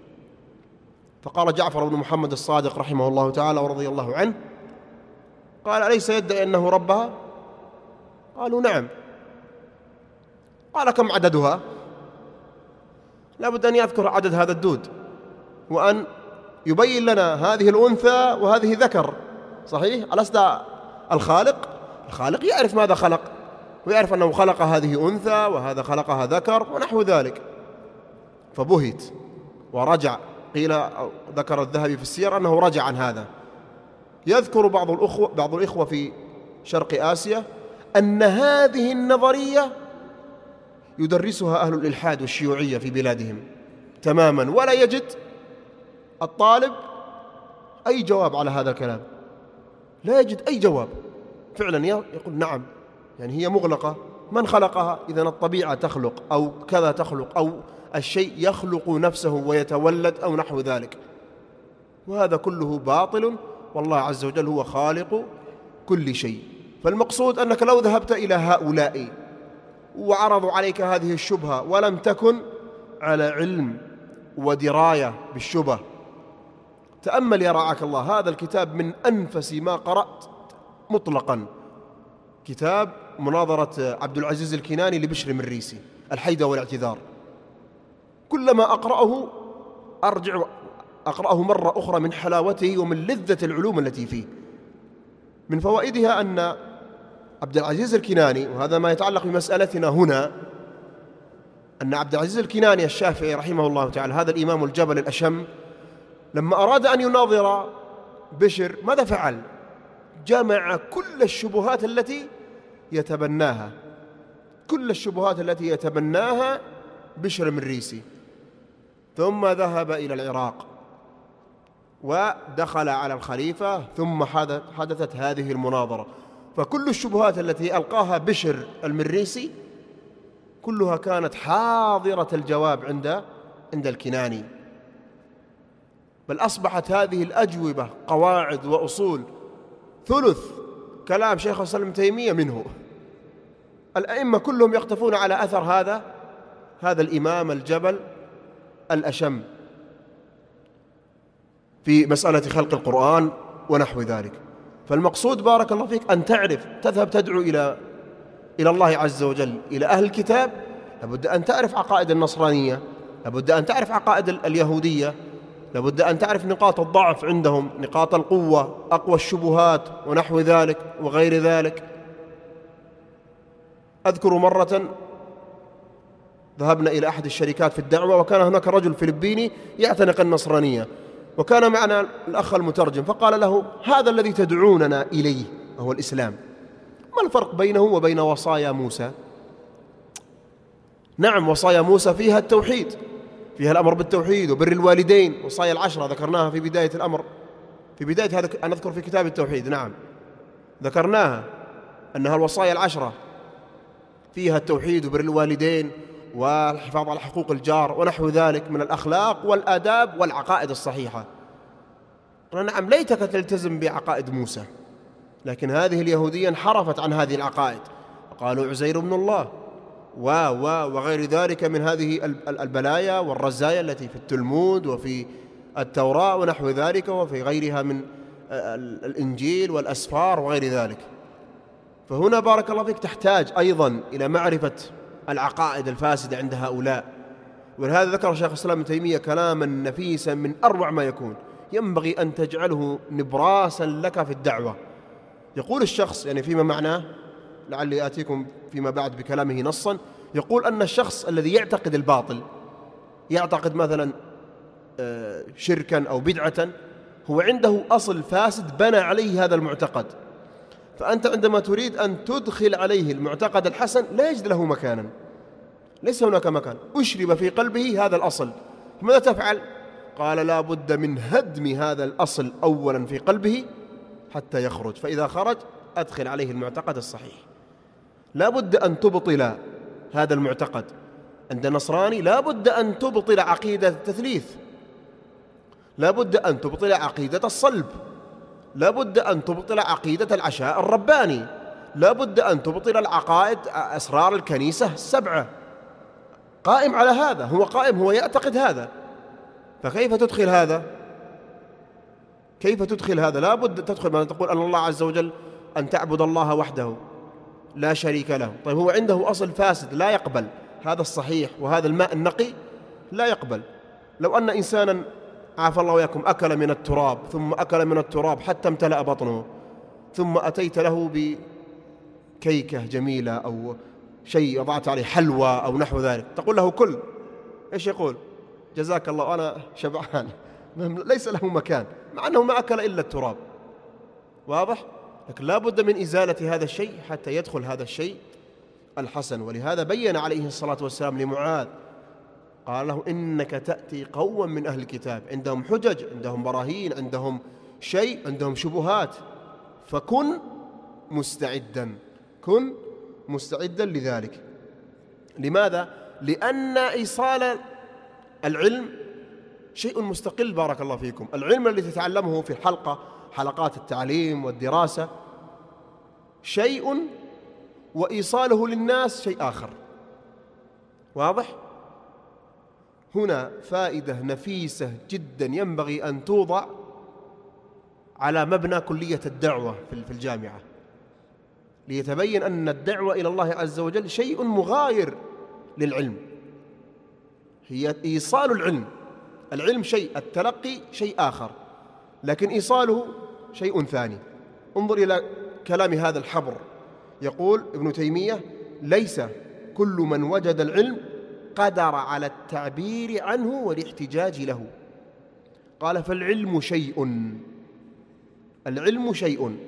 فقال جعفر بن محمد الصادق رحمه الله تعالى ورضي الله عنه، قال: أليس يدعي أنه ربها؟ قالوا: نعم. قال: كم عددها؟ لابد أن يذكر عدد هذا الدود، وأن يبين لنا هذه الأنثى وهذه ذكر، صحيح؟ ألست الخالق؟ الخالق يعرف ماذا خلق، ويعرف أنه خلق هذه أنثى وهذا خلقها ذكر ونحو ذلك. فبهت ورجع، قيل ذكر الذهبي في السير أنه رجع عن هذا. يذكر بعض الأخوة بعض الإخوة في شرق آسيا أن هذه النظرية يدرسها أهل الإلحاد والشيوعية في بلادهم تماما، ولا يجد الطالب أي جواب على هذا الكلام، لا يجد أي جواب. فعلا يقول: نعم، يعني هي مغلقة، من خلقها؟ إذن الطبيعة تخلق، أو كذا تخلق، أو الشيء يخلق نفسه ويتولد أو نحو ذلك. وهذا كله باطل، والله عز وجل هو خالق كل شيء. فالمقصود أنك لو ذهبت إلى هؤلاء وعرضوا عليك هذه الشبهة ولم تكن على علم ودراية بالشبه، تأمل يا رعاك الله، هذا الكتاب من أنفس ما قرأت مطلقا، كتاب مناظرة عبد العزيز الكناني لبشر المريسي، الحيدة والاعتذار. كلما أقرأه أرجع أقرأه مرة أخرى من حلاوته ومن لذة العلوم التي فيه. من فوائدها أن عبد العزيز الكناني، وهذا ما يتعلق بمسألتنا هنا، أن عبد العزيز الكناني الشافعي رحمه الله تعالى، هذا الإمام الجبل الأشم، لما أراد أن يناظر بشر ماذا فعل؟ جمع كل الشبهات التي يتبناها كل الشبهات التي يتبناها بشر المريسي، ثم ذهب إلى العراق ودخل على الخليفة، ثم حدثت هذه المناظرة. فكل الشبهات التي ألقاها بشر المريسي كلها كانت حاضرة الجواب عند عند الكناني، بل أصبحت هذه الأجوبة قواعد وأصول ثلث كلام شيخ الإسلام ابن تيمية منه. الأئمة كلهم يقتفون على أثر هذا هذا الإمام الجبل الأشم في مسألة خلق القرآن ونحو ذلك. فالمقصود بارك الله فيك أن تعرف، تذهب تدعو إلى إلى الله عز وجل، إلى أهل الكتاب، لابد أن تعرف عقائد النصرانية، لابد أن تعرف عقائد اليهودية، لابد أن تعرف نقاط الضعف عندهم، نقاط القوة، أقوى الشبهات ونحو ذلك وغير ذلك. أذكر مرة ذهبنا إلى أحد الشركات في الدعوة، وكان هناك رجل فلبيني يعتنق النصرانية، وكان معنا الأخ المترجم، فقال له: هذا الذي تدعوننا إليه وهو الإسلام، ما الفرق بينه وبين وصايا موسى؟ نعم، وصايا موسى فيها التوحيد، فيها الأمر بالتوحيد وبر الوالدين، وصايا العشرة ذكرناها في بداية الأمر، في بداية هذا أنا أذكر في كتاب التوحيد، نعم ذكرناها أنها الوصايا العشرة فيها التوحيد وبر الوالدين والحفاظ على حقوق الجار ونحو ذلك من الأخلاق والآداب والعقائد الصحيحة. قلنا: نعم، ليتك تلتزم بعقائد موسى. لكن هذه اليهودية انحرفت عن هذه العقائد، قالوا عزير ابن الله و و وغير ذلك من هذه البلايا والرزايا التي في التلمود وفي التوراة ونحو ذلك وفي غيرها من الإنجيل والأسفار وغير ذلك. فهنا بارك الله فيك تحتاج أيضا إلى معرفة العقائد الفاسدة عند هؤلاء. ولهذا ذكر شيخ الإسلام ابن تيمية كلاما نفيسا من أروع ما يكون، ينبغي أن تجعله نبراسا لك في الدعوة. يقول الشخص، يعني فيما معناه، لعلي آتيكم فيما بعد بكلامه نصا، يقول أن الشخص الذي يعتقد الباطل، يعتقد مثلا شركا أو بدعة، هو عنده أصل فاسد بنى عليه هذا المعتقد، فأنت عندما تريد أن تدخل عليه المعتقد الحسن لا يجد له مكانا، ليس هناك مكان، أشرب في قلبه هذا الأصل. ماذا تفعل؟ قال: لا بد من هدم هذا الأصل أولا في قلبه حتى يخرج، فإذا خرج أدخل عليه المعتقد الصحيح. لا بد أن تبطل هذا المعتقد. عند النصراني لا بد أن تبطل عقيدة التثليث، لا بد أن تبطل عقيدة الصلب، لا بد أن تبطل عقيدة العشاء الرباني، لا بد أن تبطل العقائد أسرار الكنيسة السبعة. قائم على هذا، هو قائم، هو يعتقد هذا، فكيف تدخل هذا؟ كيف تدخل هذا؟ لا بد تدخل ما تقول أن الله عز وجل أن تعبد الله وحده لا شريك له. طيب هو عنده أصل فاسد لا يقبل هذا الصحيح، وهذا الماء النقي لا يقبل. لو أن إنسانا عافى الله وياكم أكل من التراب ثم أكل من التراب حتى امتلأ بطنه، ثم أتيت له بكيكة جميلة أو شيء وضعت عليه حلوى أو نحو ذلك، تقول له كل، إيش يقول؟ جزاك الله أنا شبعان، ليس له مكان، مع أنه ما أكل إلا التراب. واضح؟ لكن لا بد من إزالة هذا الشيء حتى يدخل هذا الشيء الحسن. ولهذا بين عليه الصلاة والسلام لمعاذ، قال له: إنك تأتي قوما من أهل الكتاب عندهم حجج، عندهم براهين، عندهم شيء، عندهم شبهات، فكن مستعدا، كن مستعدا لذلك. لماذا؟ لأن إيصال العلم شيء مستقل بارك الله فيكم. العلم الذي تتعلمه في الحلقة، حلقات التعليم والدراسة، شيء، وإيصاله للناس شيء آخر. واضح؟ هنا فائدة نفيسة جدا ينبغي أن توضع على مبنى كلية الدعوة في الجامعة، ليتبين أن الدعوة إلى الله عز وجل شيء مغاير للعلم، هي إيصال العلم. العلم شيء، التلقي شيء آخر، لكن إيصاله شيء ثاني. انظر إلى كلام هذا الحبر، يقول ابن تيمية: ليس كل من وجد العلم قدر على التعبير عنه والاحتجاج له. قال: فالعلم شيء، العلم شيء،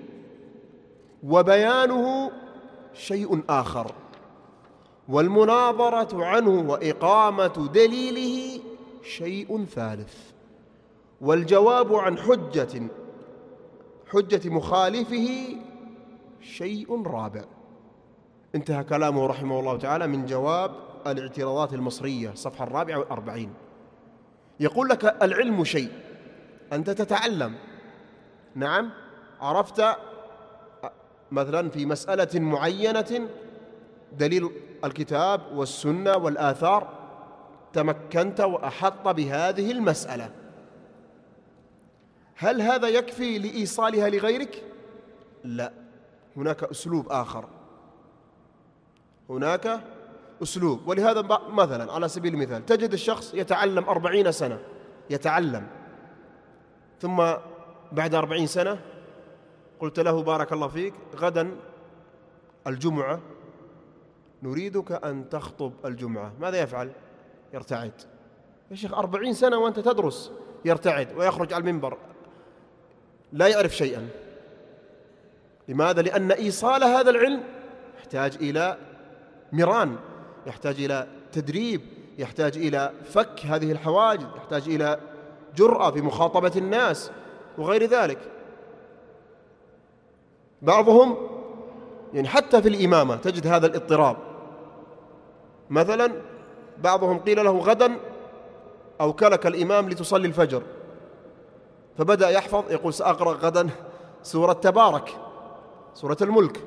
وبيانه شيء آخر، والمناظرة عنه وإقامة دليله شيء ثالث، والجواب عن حجة حجة مخالفه شيء رابع. انتهى كلامه رحمه الله تعالى من جواب الاعتراضات المصرية، الصفحة الرابعة والأربعين. يقول لك: العلم شيء، أنت تتعلم، نعم، عرفت مثلا في مسألة معينة دليل الكتاب والسنة والآثار، تمكنت وأحط بهذه المسألة، هل هذا يكفي لإيصالها لغيرك؟ لا، هناك أسلوب آخر، هناك أسلوب. ولهذا مثلا على سبيل المثال تجد الشخص يتعلم أربعين سنة، يتعلم، ثم بعد أربعين سنة قلت له بارك الله فيك غدا الجمعة نريدك أن تخطب الجمعة، ماذا يفعل؟ يرتعد. يا شيخ أربعين سنة وأنت تدرس، يرتعد ويخرج على المنبر لا يعرف شيئا. لماذا؟ لأن إيصال هذا العلم يحتاج إلى مران، يحتاج إلى تدريب، يحتاج إلى فك هذه الحواجز، يحتاج إلى جرأة في مخاطبة الناس وغير ذلك. بعضهم يعني حتى في الإمامة تجد هذا الاضطراب. مثلا بعضهم قيل له غدا أوكلك الإمام لتصلي الفجر، فبدأ يحفظ، يقول سأقرأ غدا سورة تبارك، سورة الملك،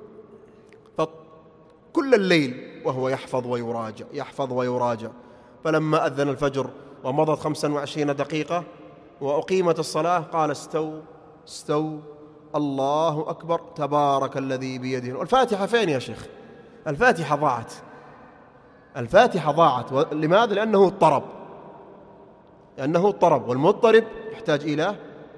فكل الليل وهو يحفظ ويراجع يحفظ ويراجع. فلما أذن الفجر ومضت خمسا وعشرين دقيقة وأقيمت الصلاة قال استو استو الله أكبر تبارك الذي بيده. الفاتحة فين يا شيخ؟ الفاتحة ضاعت، الفاتحة ضاعت. لماذا؟ لأنه اضطرب، لأنه اضطرب، والمضطرب يحتاج إلى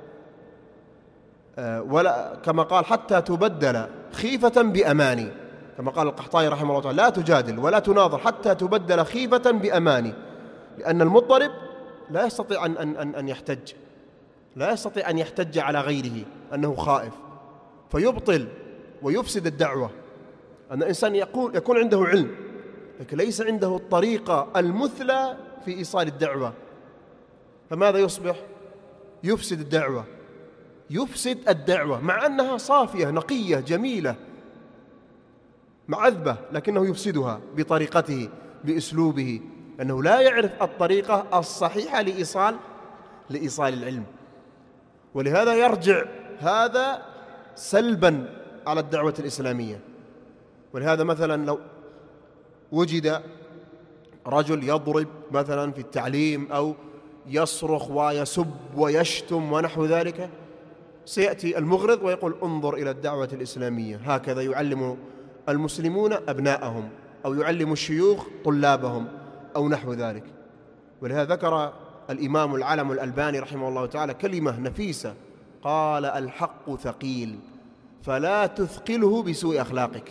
آه ولا كما قال حتى تبدل خيفة بأماني، كما قال القحطاني رحمه الله تعالى لا تجادل ولا تناظر حتى تبدل خيفة بأماني. لأن المضطرب لا يستطيع أن, أن, أن يحتج، لا يستطيع أن يحتج على غيره أنه خائف، فيبطل ويفسد الدعوة. أن الإنسان يقول يكون عنده علم لكن ليس عنده الطريقة المثلى في إيصال الدعوة، فماذا يصبح؟ يفسد الدعوة، يفسد الدعوة مع أنها صافية نقية جميلة معذبة، لكنه يفسدها بطريقته بأسلوبه، أنه لا يعرف الطريقة الصحيحة لإيصال لإيصال العلم. ولهذا يرجع هذا سلبا على الدعوة الإسلامية. ولهذا مثلا لو وجد رجل يضرب مثلا في التعليم أو يصرخ ويسب ويشتم ونحو ذلك، سيأتي المغرض ويقول انظر إلى الدعوة الإسلامية، هكذا يعلم المسلمون أبناءهم أو يعلم الشيوخ طلابهم أو نحو ذلك. ولهذا ذكر الإمام العلم الألباني رحمه الله تعالى كلمة نفيسة، قال الحق ثقيل فلا تثقله بسوء أخلاقك.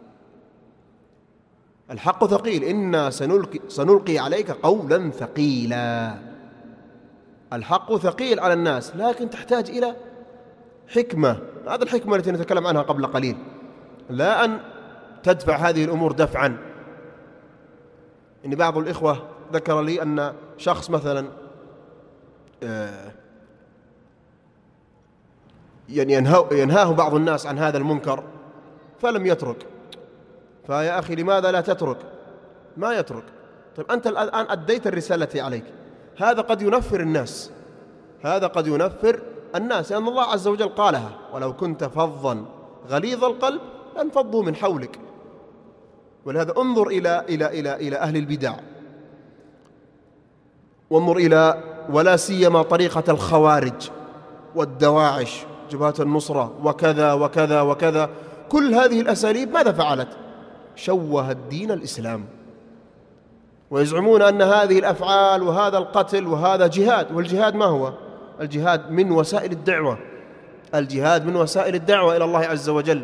الحق ثقيل، إنا سنلقي, سنلقي عليك قولا ثقيلا. الحق ثقيل على الناس، لكن تحتاج إلى حكمة. هذا الحكمة التي نتكلم عنها قبل قليل، لا أن تدفع هذه الأمور دفعا. إن بعض الإخوة ذكر لي أن شخص مثلا يعني ينهاه بعض الناس عن هذا المنكر فلم يترك. فيا أخي لماذا لا تترك؟ ما يترك. طيب أنت الآن أديت الرسالة التي عليك، هذا قد ينفر الناس، هذا قد ينفر الناس، لأن الله عز وجل قالها ولو كنت فظا غليظ القلب لانفضوا من حولك. ولهذا انظر إلى إلى إلى إلى أهل البدع، وانظر إلى ولا سيما طريقة الخوارج والدواعش جبهة النصرة وكذا وكذا وكذا. كل هذه الأساليب ماذا فعلت؟ شوهت دين الإسلام، ويزعمون أن هذه الأفعال وهذا القتل وهذا جهاد. والجهاد ما هو؟ الجهاد من وسائل الدعوة، الجهاد من وسائل الدعوة إلى الله عز وجل.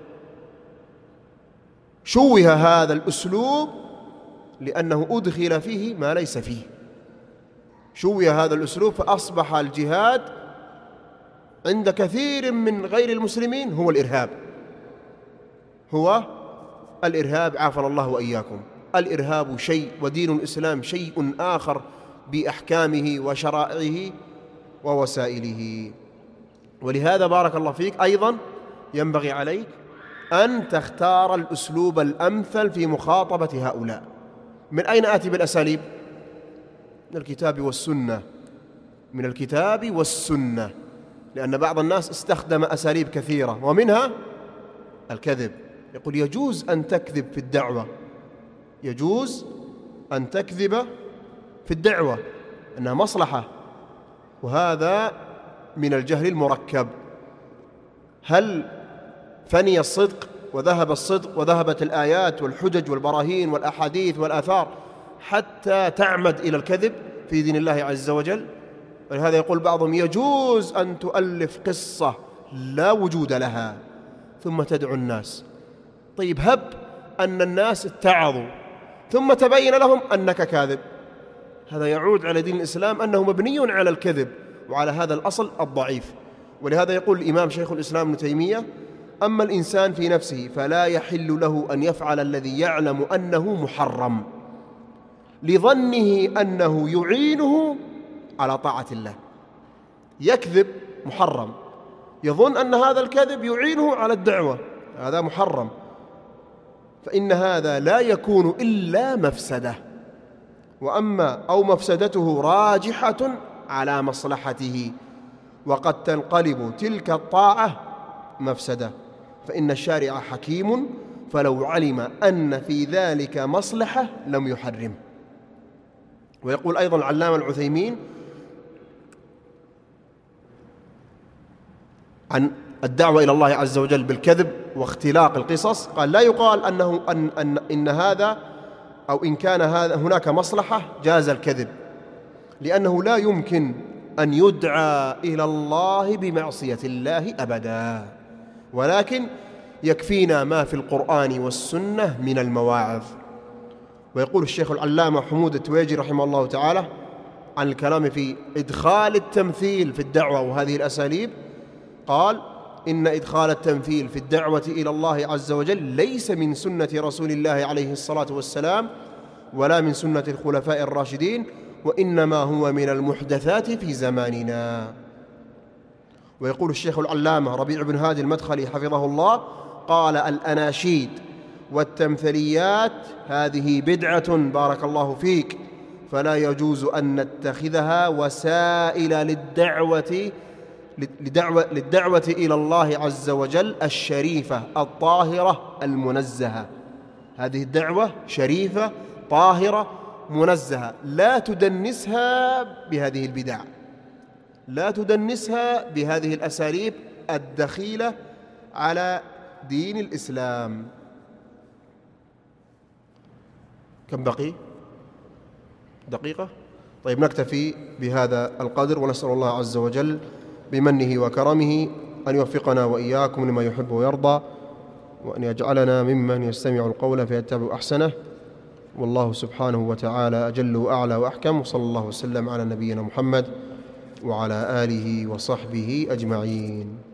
شوه هذا الأسلوب لأنه أدخل فيه ما ليس فيه، شوه هذا الأسلوب فأصبح الجهاد عند كثير من غير المسلمين هو الإرهاب، هو الإرهاب. عافنا الله وإياكم. الإرهاب شيء ودين الإسلام شيء آخر بأحكامه وشرائعه ووسائله. ولهذا بارك الله فيك أيضا ينبغي عليك أن تختار الأسلوب الأمثل في مخاطبة هؤلاء. من أين آتي بالأساليب؟ من الكتاب والسنة، من الكتاب والسنة. لأن بعض الناس استخدم أساليب كثيرة، ومنها الكذب. يقول يجوز أن تكذب في الدعوة، يجوز أن تكذب في الدعوة أنها مصلحة، وهذا من الجهل المركب. هل فني الصدق وذهب الصدق وذهبت الآيات والحجج والبراهين والأحاديث والآثار حتى تعمد إلى الكذب في دين الله عز وجل؟ ولهذا يقول بعضهم يجوز أن تؤلف قصة لا وجود لها ثم تدعو الناس. طيب هب أن الناس اتعظوا ثم تبين لهم أنك كاذب، هذا يعود على دين الإسلام أنه مبني على الكذب وعلى هذا الأصل الضعيف. ولهذا يقول الإمام شيخ الإسلام ابن تيمية: أما الإنسان في نفسه فلا يحل له أن يفعل الذي يعلم أنه محرم لظنه أنه يعينه على طاعة الله. يكذب محرم، يظن أن هذا الكذب يعينه على الدعوة، هذا محرم، فإن هذا لا يكون إلا مفسدة، وأما أو مفسدته راجحة على مصلحته، وقد تنقلب تلك الطاعة مفسدة، فإن الشارع حكيم فلو علم أن في ذلك مصلحة لم يحرم. ويقول أيضا العلامة العثيمين عن الدعوة إلى الله عز وجل بالكذب واختلاق القصص، قال: لا يقال أنه أن, أن, إن هذا أو إن كان هذا هناك مصلحة جاز الكذب، لأنه لا يمكن أن يدعى إلى الله بمعصية الله أبدا، ولكن يكفينا ما في القرآن والسنة من المواعظ. ويقول الشيخ العلامة حمود التويجي رحمه الله تعالى عن الكلام في إدخال التمثيل في الدعوة وهذه الأساليب، قال: إن إدخال التمثيل في الدعوة إلى الله عز وجل ليس من سنة رسول الله عليه الصلاة والسلام ولا من سنة الخلفاء الراشدين، وإنما هو من المحدثات في زماننا. ويقول الشيخ العلامة ربيع بن هادي المدخلي حفظه الله قال: الأناشيد والتمثليات هذه بدعة بارك الله فيك، فلا يجوز أن نتخذها وسائل للدعوة للدعوة, للدعوة إلى الله عز وجل الشريفة الطاهرة المنزهة. هذه الدعوة شريفة طاهرة منزهة، لا تدنسها بهذه البدع، لا تدنسها بهذه الأساليب الدخيلة على دين الإسلام. كم بقي؟ دقيقة؟ طيب نكتفي بهذا القدر، ونسأل الله عز وجل بمنه وكرمه أن يوفقنا وإياكم لما يحب ويرضى، وأن يجعلنا ممن يستمع القول فيتبع أحسنه، والله سبحانه وتعالى أجل وأعلى وأحكم. وصلى الله وسلم على نبينا محمد وعلى آله وصحبه أجمعين.